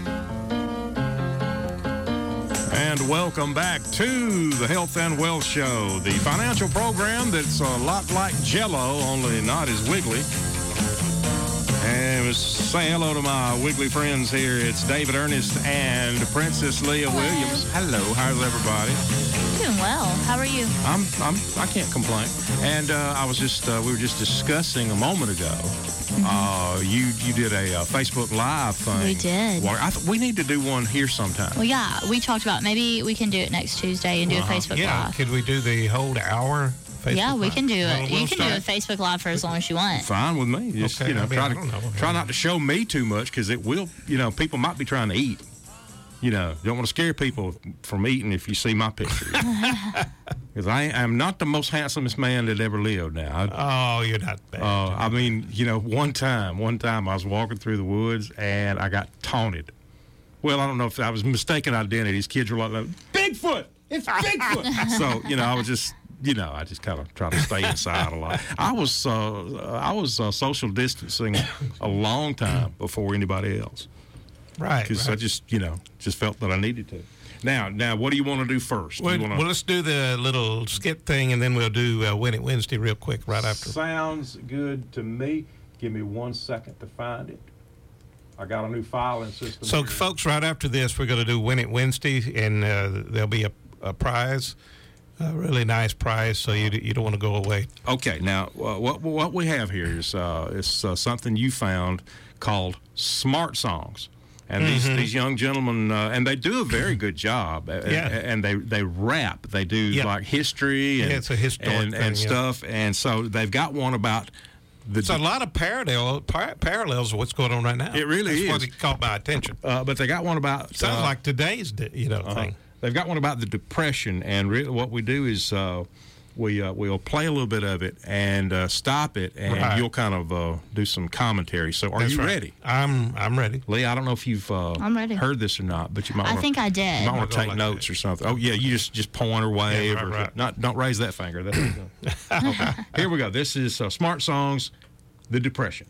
And welcome back to the Health and Wealth Show, the financial program that's a lot like Jell-O, only not as wiggly. And let's say hello to my wiggly friends here. It's David Ernest and Princess Leah Hello. Williams. Hello, how's everybody? Doing well. How are you? I'm, I'm, I can't complain. And uh, I was just, uh, we were just discussing a moment ago. Mm-hmm. Uh, you, you did a uh, Facebook Live thing. We did. Well, I th- we need to do one here sometime. Well, yeah, we talked about maybe we can do it next Tuesday and do Uh-huh. a Facebook Yeah, Live. could we do the whole hour Facebook yeah, we Live? can do it. Well, you we'll can start- do a Facebook Live for as long as you want. Fine with me. Just, Okay, you know, I mean, try I to don't know. try not to show me too much, because it will, you know, people might be trying to eat. You know, don't want to scare people from eating if you see my pictures. Because I am not the most handsomest man that ever lived now. I, Oh, you're not bad. uh, I mean, you know, one time, one time I was walking through the woods and I got taunted. Well, I don't know if I was mistaken identities. Kids were like, Bigfoot! It's Bigfoot! So, you know, I was just, you know, I just kind of try to stay inside a lot. I was, uh, I was uh, social distancing a long time before anybody else. Right. Because right. I just, you know, just felt that I needed to. Now, now, what do you want to do first? Well, you wanna... well, let's do the little skit thing, and then we'll do uh, Win It Wednesday real quick right after. Sounds good to me. Give me one second to find it. I got a new filing system. So, here. folks, right after this, we're going to do Win It Wednesday, and uh, there'll be a, a prize, a really nice prize, so you you don't want to go away. Okay, now, uh, what what we have here is uh, is uh, something you found called Smart Songs. And these, Mm-hmm. these young gentlemen, uh, and they do a very good job. Uh, Yeah. And they, they rap. They do Yeah. like history and, Yeah, it's a historic and, thing, and yeah. stuff. And so they've got one about the. It's a lot of parallel, par- parallels of what's going on right now. It really That's is. what caught my attention. Uh, but they got one about. Sounds uh, like today's, di- you know, uh-huh. thing. They've got one about the Depression, and really what we do is uh, we uh, we'll play a little bit of it and uh, stop it, and Right. you'll kind of uh, do some commentary. So, are That's you right. ready? I'm I'm ready. Lee, I don't know if you've uh, I'm ready. heard this or not, but you might. I wanna, think I did. You might want Go to take like notes or something. Oh yeah, you just just point or wave Yeah, right, or right. not. Don't raise that finger. That's okay. Here we go. This is uh, Smart Songs, The Depression.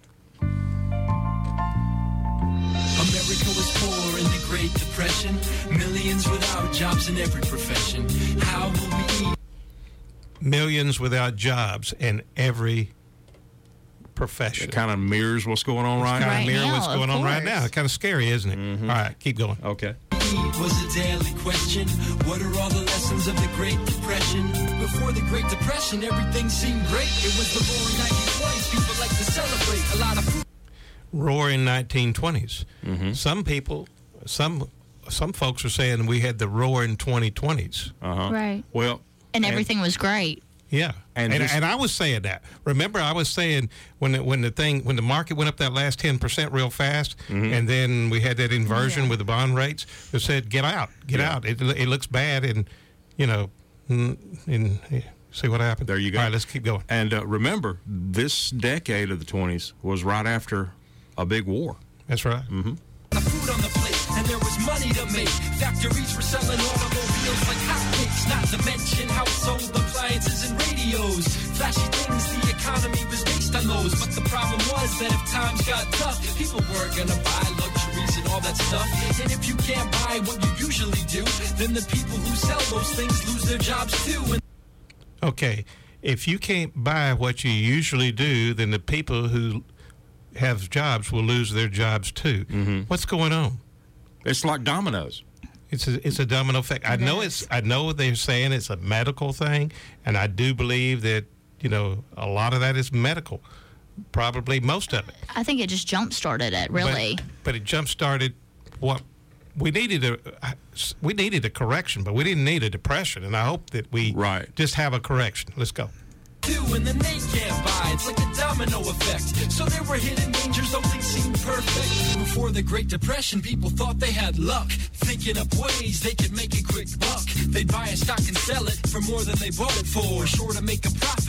America was poor in the Great Depression. Millions without jobs in every profession. How will we eat? Millions without jobs in every profession. It kind of mirrors what's going on right, Kind Right of mirror now, what's of going on right course. now. Kind of scary, isn't it? Mm-hmm. All right, keep going. Okay. Eat was a daily question. What are all the lessons of the Great Depression? Before the Great Depression, everything seemed great. It was the roaring nineteen twenties. People like to celebrate. A lot of food. Roaring nineteen twenties. Mm-hmm. Some people, some some folks are saying we had the roaring twenty twenties. Uh huh. Right. Well, And everything was great. Yeah, And and and, just- I was saying that. Remember, I was saying when the, when the thing when the market went up that last ten percent real fast, Mm-hmm. and then we had that inversion Yeah. with the bond rates. It said, "Get out, get Yeah. out." It it looks bad, and you know, and, and see what happened. There you go. All right, let's keep going. And uh, remember, this decade of the twenties was right after a big war. That's right. Mm-hmm. The food on the plate, and there was money to make. Factories were selling automobiles like hotcakes, not to mention household appliances and radios. Flashy things, the economy was based on those. But the problem was that if times got tough, people weren't gonna buy luxuries and all that stuff. And if you can't buy what you usually do, then the people who sell those things lose their jobs too. And Okay, if you can't buy what you usually do, then the people who have jobs will lose their jobs too. Mm-hmm. What's going on? It's like dominoes. It's a, it's a domino effect. I It know is. it's. I know they're saying it's a medical thing, and I do believe that you know a lot of that is medical. Probably most of it. I think it just jump started it, really. But, but it jump started what we needed a we needed a correction, but we didn't need a depression. And I hope that we Right. just have a correction. Let's go. two, and then they can't buy. It's like a domino effect. So there were hidden dangers, though things seemed perfect. Before the Great Depression, people thought they had luck, thinking up ways they could make a quick buck. They'd buy a stock and sell it for more than they bought it for, sure to make a profit.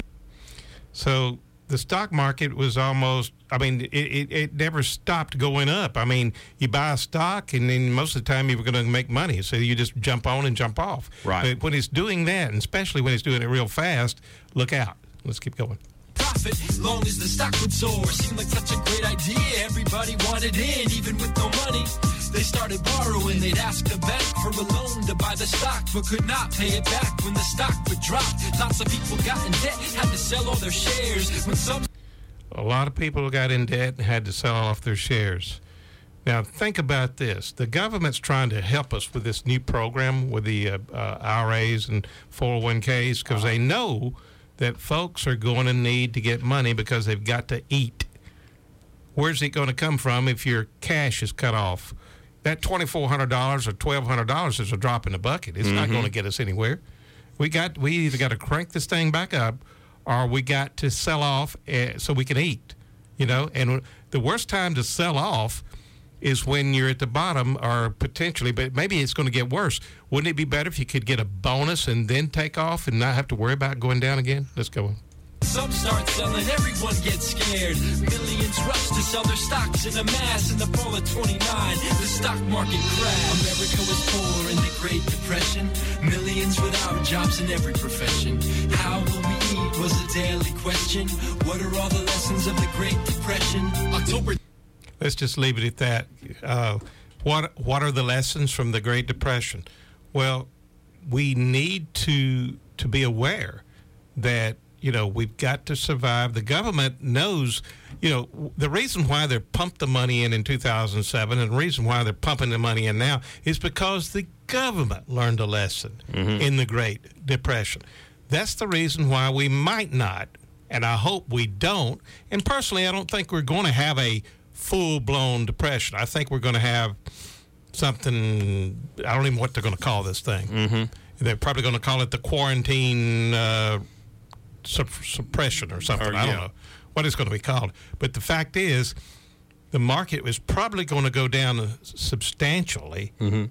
So the stock market was almost, I mean, it, it, it never stopped going up. I mean, you buy a stock, and then most of the time you were going to make money. So you just jump on and jump off. Right. But when it's doing that, and especially when it's doing it real fast, look out. Let's keep going. Profit, long as the stock would soar. Seemed like such a great idea. Everybody wanted in, even with no money. They started borrowing. They'd ask the bank for a loan to buy the stock, but could not pay it back when the stock would drop. Lots of people got in debt, had to sell all their shares. When some A lot of people got in debt and had to sell off their shares. Now, think about this. The government's trying to help us with this new program with the uh, uh, I R As and four oh one Ks because they know that folks are going to need to get money because they've got to eat. Where's it going to come from if your cash is cut off? That twenty-four hundred dollars or twelve hundred dollars is a drop in the bucket. It's not going to get us anywhere. We got we either got to crank this thing back up or we got to sell off uh, so we can eat, you know. And the worst time to sell off is when you're at the bottom or potentially, but maybe it's going to get worse. Wouldn't it be better if you could get a bonus and then take off and not have to worry about going down again? Let's go. Some start selling, everyone gets scared. Millions rush to sell their stocks in a mass in the fall of twenty-nine. The stock market crashed. America was poor in the Great Depression. Millions without jobs in every profession. How will we eat was a daily question. What are all the lessons of the Great Depression? October. Let's just leave it at that. Uh, What What are the lessons from the Great Depression? Well, we need to to be aware that, you know, we've got to survive. The government knows, you know, the reason why they pumped the money in in two thousand seven and the reason why they're pumping the money in now is because the government learned a lesson mm-hmm. in the Great Depression. That's the reason why we might not, and I hope we don't. And personally, I don't think we're going to have a full-blown depression. I think we're going to have something, I don't even know what they're going to call this thing. Mm-hmm. They're probably going to call it the quarantine uh, sup- suppression or something. Or, I don't yeah. know what it's going to be called. But the fact is, the market is probably going to go down substantially. Mm-hmm.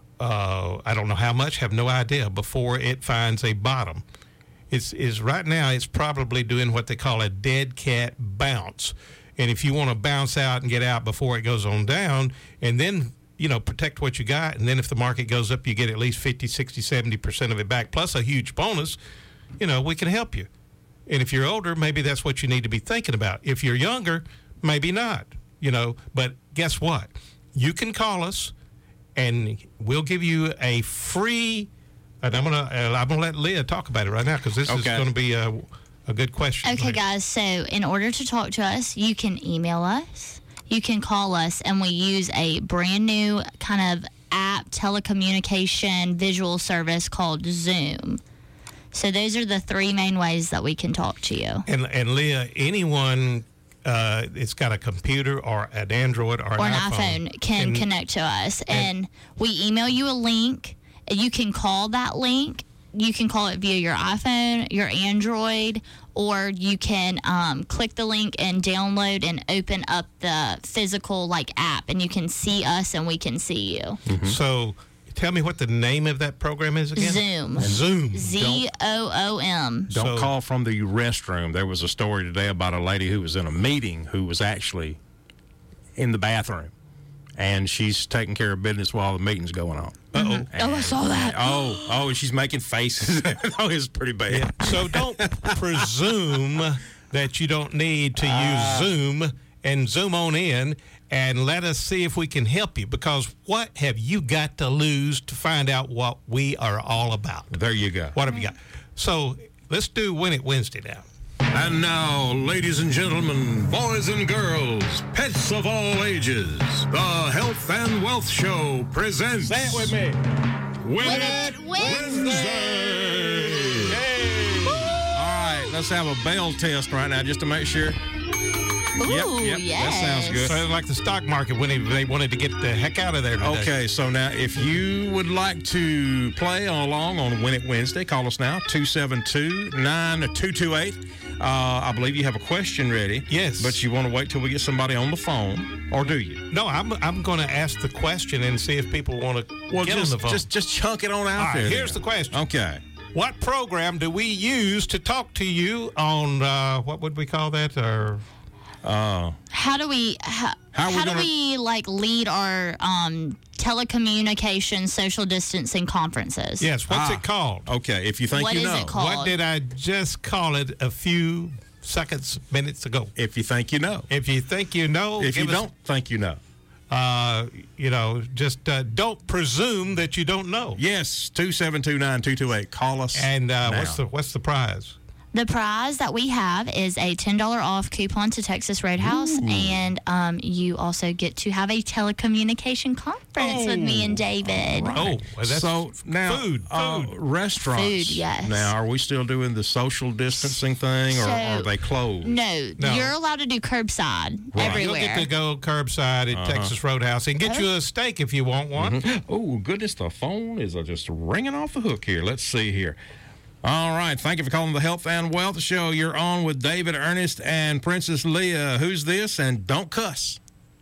Uh, I don't know how much, have no idea, before it finds a bottom. It's is right now it's probably doing what they call a dead cat bounce. And if you want to bounce out and get out before it goes on down, and then, you know, protect what you got, and then if the market goes up, you get at least fifty, sixty, seventy percent of it back, plus a huge bonus, you know, we can help you. And if you're older, maybe that's what you need to be thinking about. If you're younger, maybe not, you know. But guess what? You can call us, and we'll give you a free, and I'm going to I'm gonna let Leah talk about it right now, because this Okay. is going to be a, a good question. Okay, Leah. guys, so in order to talk to us, you can email us, you can call us, and we use a brand new kind of app telecommunication visual service called Zoom. So those are the three main ways that we can talk to you. And, and Leah, anyone uh, it's got a computer or an Android or, Or an, an iPhone, iPhone can connect to us. And we email you a link. You can call that link. You can call it via your iPhone, your Android, or you can um, click the link and download and open up the physical like app, and you can see us and we can see you. Mm-hmm. So tell me what the name of that program is again. Zoom. Zoom. Z O O M. Don't call from the restroom. There was a story today about a lady who was in a meeting who was actually in the bathroom, and she's taking care of business while the meeting's going on. Uh-oh. Oh, I saw that. Oh, oh, and she's making faces. Oh, it's pretty bad. Yeah. So don't presume that you don't need to use Zoom, and zoom on in and let us see if we can help you, because what have you got to lose to find out what we are all about? There you go. What have you got? So let's do Win It Wednesday now. And now, ladies and gentlemen, boys and girls, pets of all ages, the Health and Wealth Show presents... Say it with me. Win It Wednesday! Hey. All right, let's have a bell test right now just to make sure. Ooh, yep, yep, yes. that sounds good. So it's like the stock market when they, they wanted to get the heck out of there today. Okay, so now if you would like to play along on Win It Wednesday, call us now, two seven two, nine two two eight. Uh, I believe you have a question ready. Yes. But you want to wait till we get somebody on the phone, or do you? No, I'm I'm going to ask the question and see if people want to Well, get just, on the phone. just just chunk it on out All right, there. here's then. the question. Okay. What program do we use to talk to you on, uh, what would we call that? Or Uh, How do we how, How are we how do gonna- we like lead our um, telecommunication social distancing conferences? Yes, what's Ah. it called? Okay, if you think What you is know. it called? What did I just call it a few seconds, minutes ago? If you think you know. If you think you know, If you give us- don't think you know. uh, you know, just uh, don't presume that you don't know. Yes, two seven two, nine two two eight. Call us. And uh, now. what's the what's the prize? The prize that we have is a ten dollars off coupon to Texas Roadhouse, and um, you also get to have a telecommunication conference with me and David. Right. Oh, well, that's so now food, uh, food. restaurants. Food, yes. Now, are we still doing the social distancing thing, or So- are they closed? No, No. you're allowed to do curbside Right. everywhere. You'll get to go curbside at Uh-huh. Texas Roadhouse and get you a steak if you want one. Oh, goodness, the phone is uh, just ringing off the hook here. Let's see here. All right, thank you for calling the Health and Wealth Show. You're on with David Ernest and Princess Leah. Who's this? And don't cuss.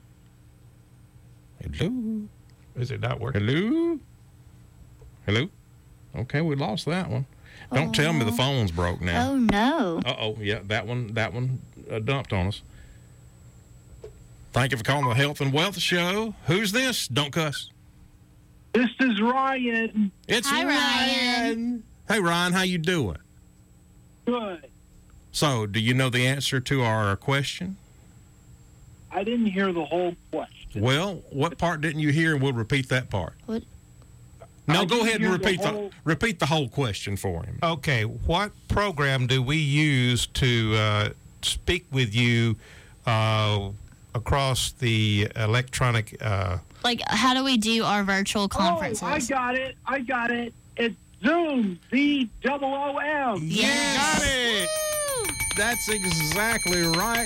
Hello? Is it not working? Hello? Hello? Okay, we lost that one. Don't tell me the phone's broke now. Oh no! Uh-oh, yeah, that one that one uh, dumped on us. Thank you for calling the Health and Wealth Show. Who's this? Don't cuss. This is Ryan. It's Hi, Ryan. Hey, Ryan, how you doing? Good. So, do you know the answer to our question? I didn't hear the whole question. Well, what part didn't you hear? And we'll repeat that part. What? No, I go didn't ahead and hear the repeat the, whole- repeat the whole question for him. Okay, what program do we use to uh, speak with you uh, across the electronic? Uh, Like, how do we do our virtual conferences? Oh, I got it. I got it. It's Zoom. Z O O M. Yes. Got it. That's exactly right.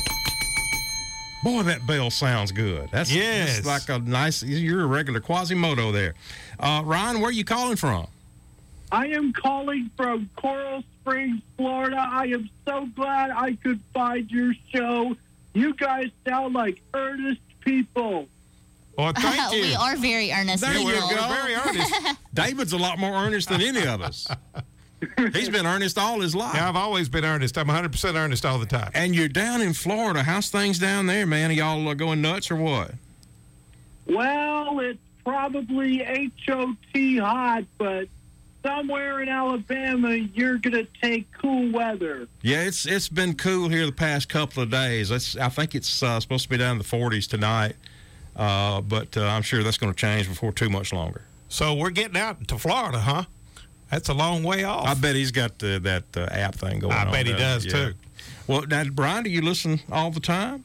Boy, that bell sounds good. That's, Yes. that's like a nice, you're a regular Quasimodo there. Uh, Ryan, where are you calling from? I am calling from Coral Springs, Florida. I am so glad I could find your show. You guys sound like earnest people. Well, thank you. We are very earnest There people. you go. Very earnest. David's a lot more earnest than any of us. He's been earnest all his life. Yeah, I've always been earnest. I'm one hundred percent earnest all the time. And you're down in Florida. How's things down there, man? Are y'all uh, going nuts or what? Well, it's probably H O T hot, but somewhere in Alabama, you're going to take cool weather. Yeah, it's it's been cool here the past couple of days. It's, I think it's uh, supposed to be down in the forties tonight, uh, but uh, I'm sure that's going to change before too much longer. So we're getting out to Florida, huh? That's a long way off. I bet he's got uh, that uh, app thing going I on. bet he doesn't does, Yeah. too. Well, now, Brian, do you listen all the time?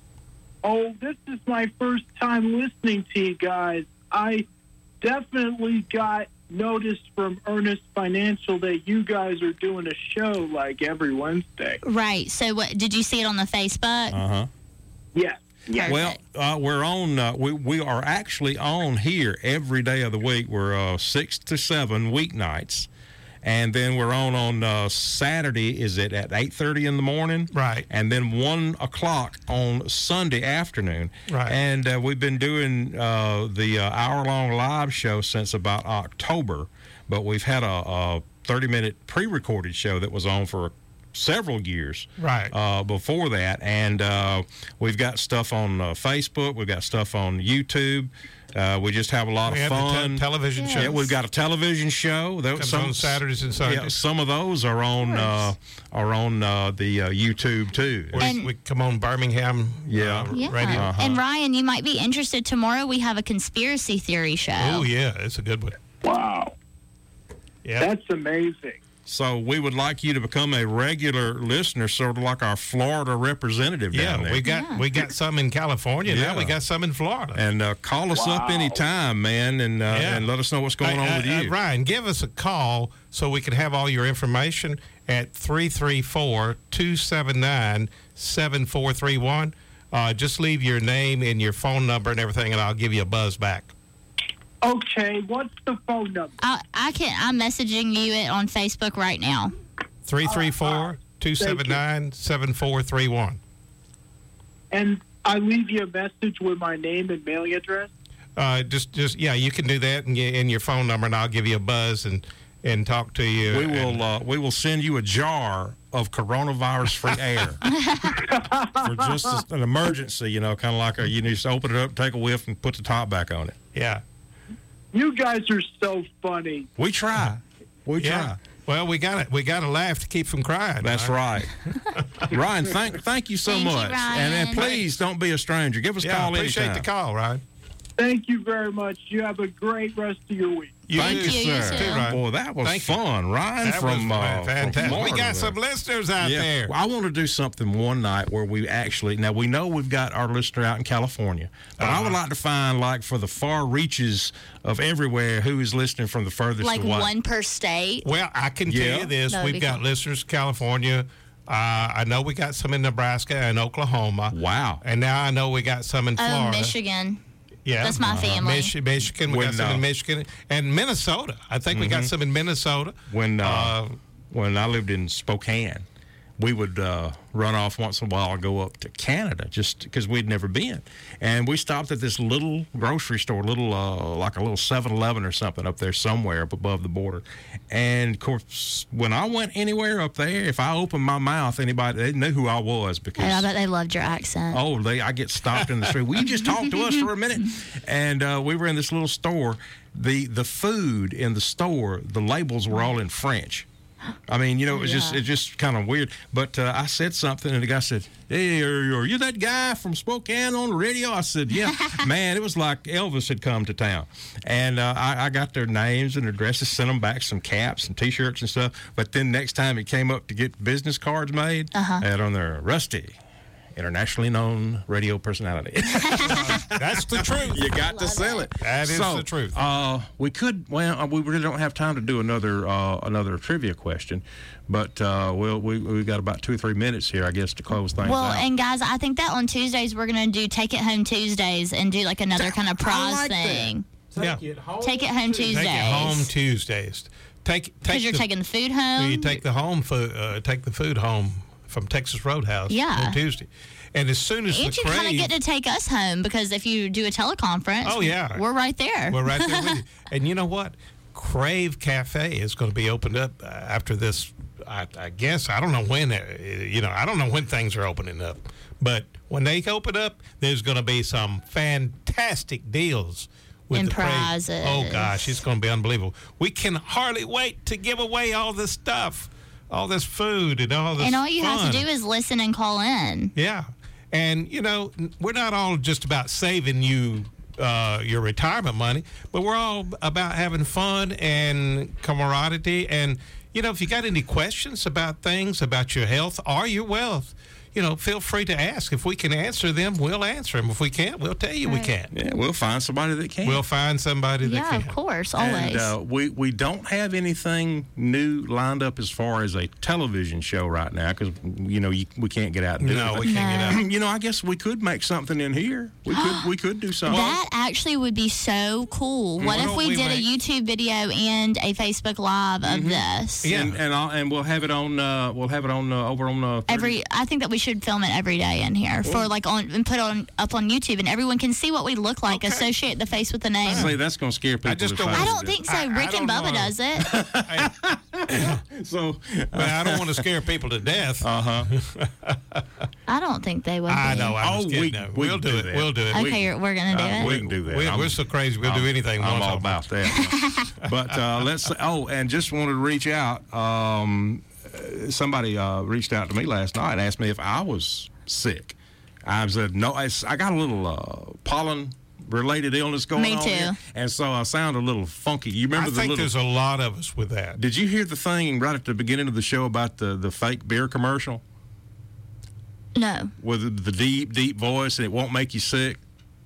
Oh, this is my first time listening to you guys. I definitely got noticed from Earnest Financial that you guys are doing a show like every Wednesday. Right. So, what did you see it on the Facebook? Uh-huh. Yes. Perfect. Well, uh, we're on. Uh, we we are actually on here every day of the week. We're uh, six to seven weeknights, and then we're on on uh, Saturday. Is it at eight thirty in the morning? Right. And then one o'clock on Sunday afternoon. Right. And uh, we've been doing uh, the uh, hour long live show since about October, but we've had a, a thirty minute pre recorded show that was on for several years Right. uh, before that, and uh, we've got stuff on uh, Facebook, we've got stuff on YouTube. Uh, we just have a lot We of have the te- fun. television Yeah, shows. we've got a television show. There, Comes on Saturdays and Sundays. Yeah, some of those are on uh, are on uh, the uh, YouTube too. We, And- we come on Birmingham Yeah. uh, Yeah. radio. Uh-huh. And Ryan, you might be interested. Tomorrow we have a conspiracy theory show. Oh, yeah, it's a good one. Wow. Yeah. That's amazing. So we would like you to become a regular listener, sort of like our Florida representative down Yeah, there. we got Yeah. we got some in California. Yeah. Now we got some in Florida. and uh, call us up Wow. anytime, man, and uh, Yeah. and let us know what's going Hey, on uh, with uh, you. Ryan, give us a call so we can have all your information at three three four, two seven nine, seven four three one. Uh, just leave your name and your phone number and everything, and I'll give you a buzz back. Okay, what's the phone number? I, I can. I'm messaging you it on Facebook right now. three three four, two seven nine, seven four three one. And I leave you a message with my name and mailing address? Uh, just, just yeah, you can do that and, and your phone number, and I'll give you a buzz and, and talk to you. We and- will uh, we will send you a jar of coronavirus-free air for just as an emergency. You know, kind of like a, you just open it up, take a whiff, and put the top back on it. Yeah. You guys are so funny. We try. We Yeah. try. Well, we got it. We got to laugh to keep from crying. That's right. Ryan, thank thank you so Thank you, much. And, and Ryan. please don't be a stranger. Give us a Yeah, call appreciate anytime. the call, Ryan. Thank you very much. You have a great rest of your week. You Thank too. you, you, sir. you too. Ryan. Boy, that was Thank you. fun. Ryan That from, was uh, from fantastic. Florida We got there. some listeners out Yeah. there. Well, I want to do something one night where we actually, now we know we've got our listener out in California, but I would Uh-huh. like to find, like, for the far reaches of everywhere, who is listening from the furthest Like away. one per state. Well, I can Yeah. tell you this. That would We've be got cool. listeners in California. Uh, I know we got some in Nebraska and Oklahoma. Wow. And now I know we got some in Oh, Florida. Michigan. Yeah. That's my family. Mich- Michigan. We When, got some uh, in Michigan. And Minnesota. I think we got some in Minnesota. When, uh, Uh, when I lived in Spokane, we would uh, run off once in a while and go up to Canada just because we'd never been. And we stopped at this little grocery store, little uh, like a little seven eleven or something up there somewhere up above the border. And, of course, when I went anywhere up there, if I opened my mouth, anybody, they knew who I was because... And I bet they loved your accent. Oh, they! I get stopped in the street. Will you just talk to us for a minute? And uh, we were in this little store. The the food in the store, the labels were all in French. I mean, you know, it was Yeah. just it's just kind of weird. But uh, I said something, and the guy said, "Hey, are, are you that guy from Spokane on the radio?" I said, "Yeah." Man, it was like Elvis had come to town. And uh, I, I got their names and their addresses, sent them back some caps and T-shirts and stuff. But then next time it came up to get business cards made, Uh-huh. they had on there, Rusty, internationally known radio personality. That's the truth. You got to sell it. That is So, the truth. Uh, we could. Well, uh, we really don't have time to do another uh, another trivia question, but uh, we'll, we we've got about two or three minutes here, I guess, to close things Well, out. and guys, I think that on Tuesdays we're gonna do Take It Home Tuesdays and do like another kind of prize like that. thing. Yeah. Take It Home Tuesdays. Take it home Tuesdays. Take take Because you're the, taking the food home. you take the home food. Uh, take the food home from Texas Roadhouse. Yeah. On Tuesday, and as soon as and the you kind of crave, get to take us home because if you do a teleconference, Oh, yeah. we're right there. we're right there with you. And you know what? Crave Cafe is going to be opened up uh, after this. I, I guess I don't know when. Uh, you know, I don't know when things are opening up, but when they open up, there's going to be some fantastic deals. With And the Crave. prizes. Oh gosh, it's going to be unbelievable. We can hardly wait to give away all this stuff, all this food, and all this. And all you have fun. to do is listen and call in. Yeah. And, you know, n- we're not all just about saving you uh, your retirement money, but we're all about having fun and camaraderie. And, you know, if you got any questions about things, about your health or your wealth, you know, feel free to ask. If we can answer them, we'll answer them. If we can't, we'll tell you we can't. Yeah, we'll find somebody that can. We'll find somebody that Yeah, can. of course, always. And uh, we, we don't have anything new lined up as far as a television show right now because, you know, you, we can't get out and do No, it. we can't get out. You know, I guess we could make something in here. We could we could do something. That actually would be so cool. What Why if don't we, we did make- a YouTube video and a Facebook Live of this? And and, I'll, and we'll have it on. Uh, we'll have it on uh, over on uh, Every, I think that we should film it every day in here for like on and put on up on YouTube, and everyone can see what we look like. Associate the face with the name. See, that's going to scare people. I just if don't- I was don't to- think so. I- I Rick and don't Bubba wanna- does it. So, But I don't want to scare people to death. Uh huh. I don't think they would. I be. know. I'm Oh, just kidding. we- No, we we'll can do do it. that. We'll do it. Okay, you're, we're gonna do Uh, it. we can do that. We're, I'm- we're so crazy. We'll do I'm- anything. I'm once all over. about that. But uh, let's. Oh, and just wanted to reach out. Um, uh, somebody uh, reached out to me last night and asked me if I was sick. I said no. I, s- I got a little uh, pollen related illness going Me on too. here, and so I sound a little funky. You remember I the think little? there's a lot of us with that. Did you hear the thing right at the beginning of the show about the the fake beer commercial No. with the deep deep voice and it won't make you sick?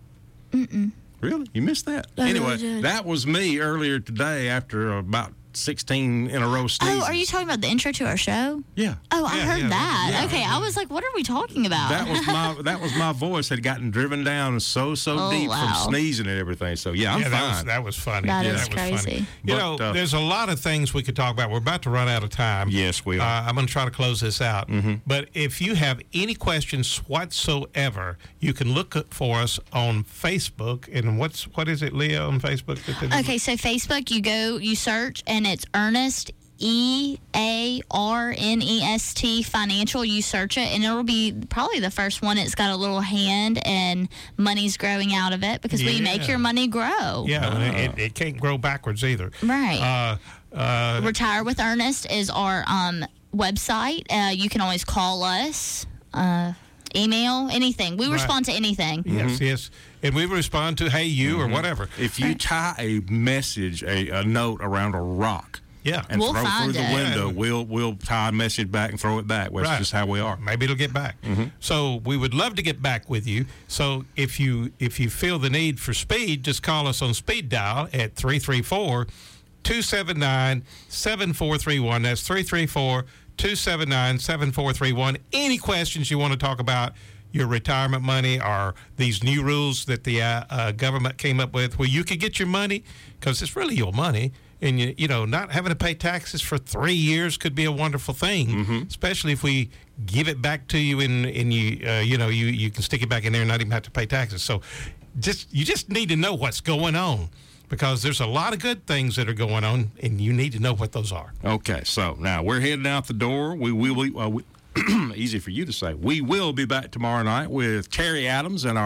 Mm-mm. Really? You missed that? I really Anyway, did. that was me earlier today after about sixteen in a row sneezes. Oh, are you talking about the intro to our show? Yeah. Oh, I Yeah, heard yeah, that. yeah. Okay, I was like, what are we talking about? That was my that was my voice had gotten driven down so so Oh, deep wow. from sneezing and everything. So yeah, I'm yeah, fine. that was, that was funny. That yeah, is that was crazy. funny. You But, know, uh, there's a lot of things we could talk about. We're about to run out of time. Yes, we are. Uh, I'm going to try to close this out. Mm-hmm. But if you have any questions whatsoever, you can look up for us on Facebook. And what's what is it, Leah, on Facebook? that they- Okay, so Facebook, you go, you search, and it's Ernest E A R N E S T Financial. You search it, and it'll be probably the first one. It's got a little hand, and money's growing out of it because we Yeah. make your money grow. Yeah, it, it can't grow backwards either. Right. Uh, uh, Retire with Ernest is our um, website. Uh, you can always call us, uh, email, anything. We Right. respond to anything. Yes, yes. And we respond to hey, you, or whatever. If you tie a message, a, a note around a rock, Yeah. and We'll throw find through the it. window, Yeah. we'll we'll tie a message back and throw it back. That's Right. just how we are. Maybe it'll get back. Mm-hmm. So we would love to get back with you. So if you if you feel the need for speed, just call us on speed dial at three three four, two seven nine, seven four three one. That's three three four, two seven nine, seven four three one. Any questions you want to talk about your retirement money or these new rules that the uh, uh, government came up with where you could get your money because it's really your money. And, you, you know, not having to pay taxes for three years could be a wonderful thing, Mm-hmm. especially if we give it back to you and, and you, uh, you know, you, you can stick it back in there and not even have to pay taxes. So just you just need to know what's going on because there's a lot of good things that are going on, and you need to know what those are. Okay, so now we're heading out the door. We will. We, uh, we, easy for you to say. We will be back tomorrow night with Terry Adams and our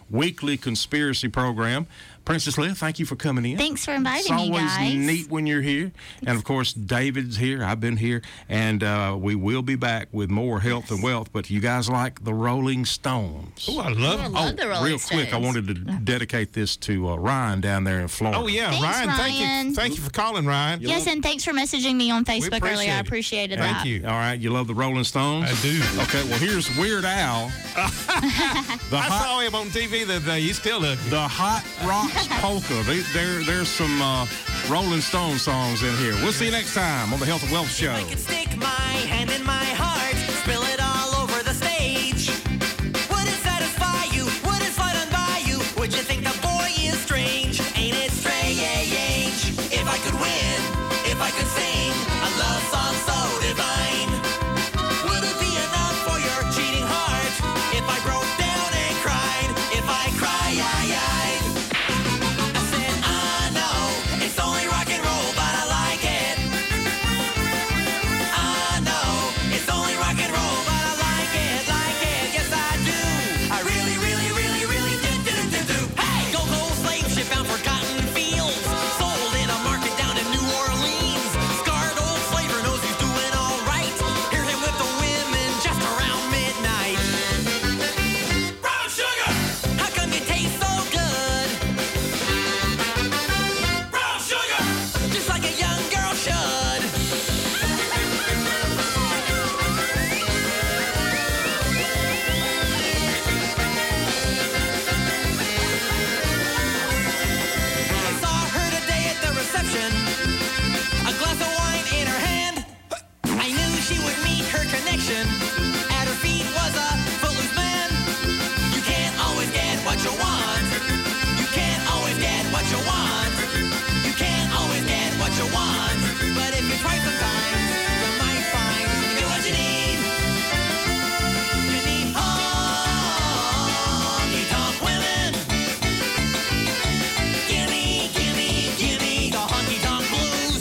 weekly conspiracy program. Princess Leah, thank you for coming in. Thanks for inviting it's me, guys. It's always neat when you're here. And, of course, David's here. I've been here. And uh, we will be back with more health and wealth. But you guys like the Rolling Stones. Oh, I love, oh, I love the Rolling real Stones. quick, I wanted to dedicate this to uh, Ryan down there in Florida. Oh, yeah. Thanks, Ryan, Ryan. thank you thank you for calling, Ryan. Yes, and thanks for messaging me on Facebook appreciate earlier. I it. appreciated Thank that. you. All right, you love the Rolling Stones? I do. Okay, well, here's Weird Al. the I hot, saw him on T V the other day. He's still looking. The Hot Rocks Polka. They, there, there's some uh, Rolling Stone songs in here. We'll see you next time on the Health and Wealth Show. I can stick my hand in my heart, spill it all over the stage. Would it satisfy you? Would it slide on by you? Would you think the boy is strange? Ain't it strange? If I could win, if I could sing a love song so divine, would it be enough for your cheating heart if I broke down and cried? If I cry, I, I, I said, I know it's only rock and roll, but I like it. I know it's only rock and roll, but I like it, like it. Yes, I do. I really, really, really, really do, do, do, do. Hey, go go slave ship bound for cotton fields, sold in a market down in New Orleans. Scarred old slaver knows he's doing all right. Hear him with the women just around midnight. Brown sugar, how come you taste so good? Brown sugar, just like a young girl should. I saw her today at the reception, a glass of wine in her hand. I knew she would meet her connection. At her feet was a footloose man. You can't always get what you want. You can't always get what you want. You can't always get what you want. But if you try sometimes, you might find you get what you need. You need honky-tonk women. Gimme, gimme, gimme the honky-tonk blues.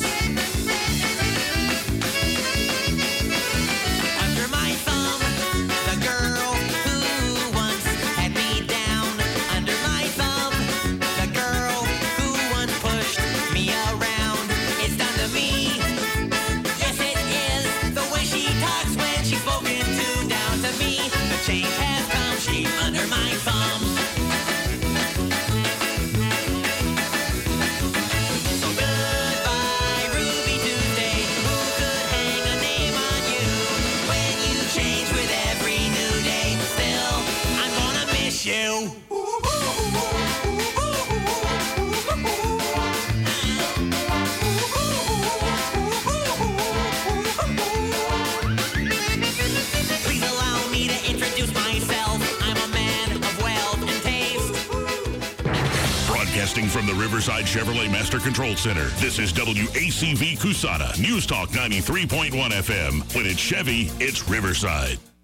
Under my thumb, the girl who once had me down. Under my thumb, the girl who once pushed me around. It's done to me. Yes, it is. The way she talks when she's spoken to down to me. The change has come. She's under my thumb. So goodbye, Ruby Tuesday. Who could hang a name on you when you change with every new day? Still, I'm gonna miss you. Please allow me to introduce myself. I'm a man of wealth and taste. Broadcasting from the Riverside Chevrolet Master Control Center, this is W A C V Cusana, News Talk ninety-three point one F M. When it's Chevy, it's Riverside.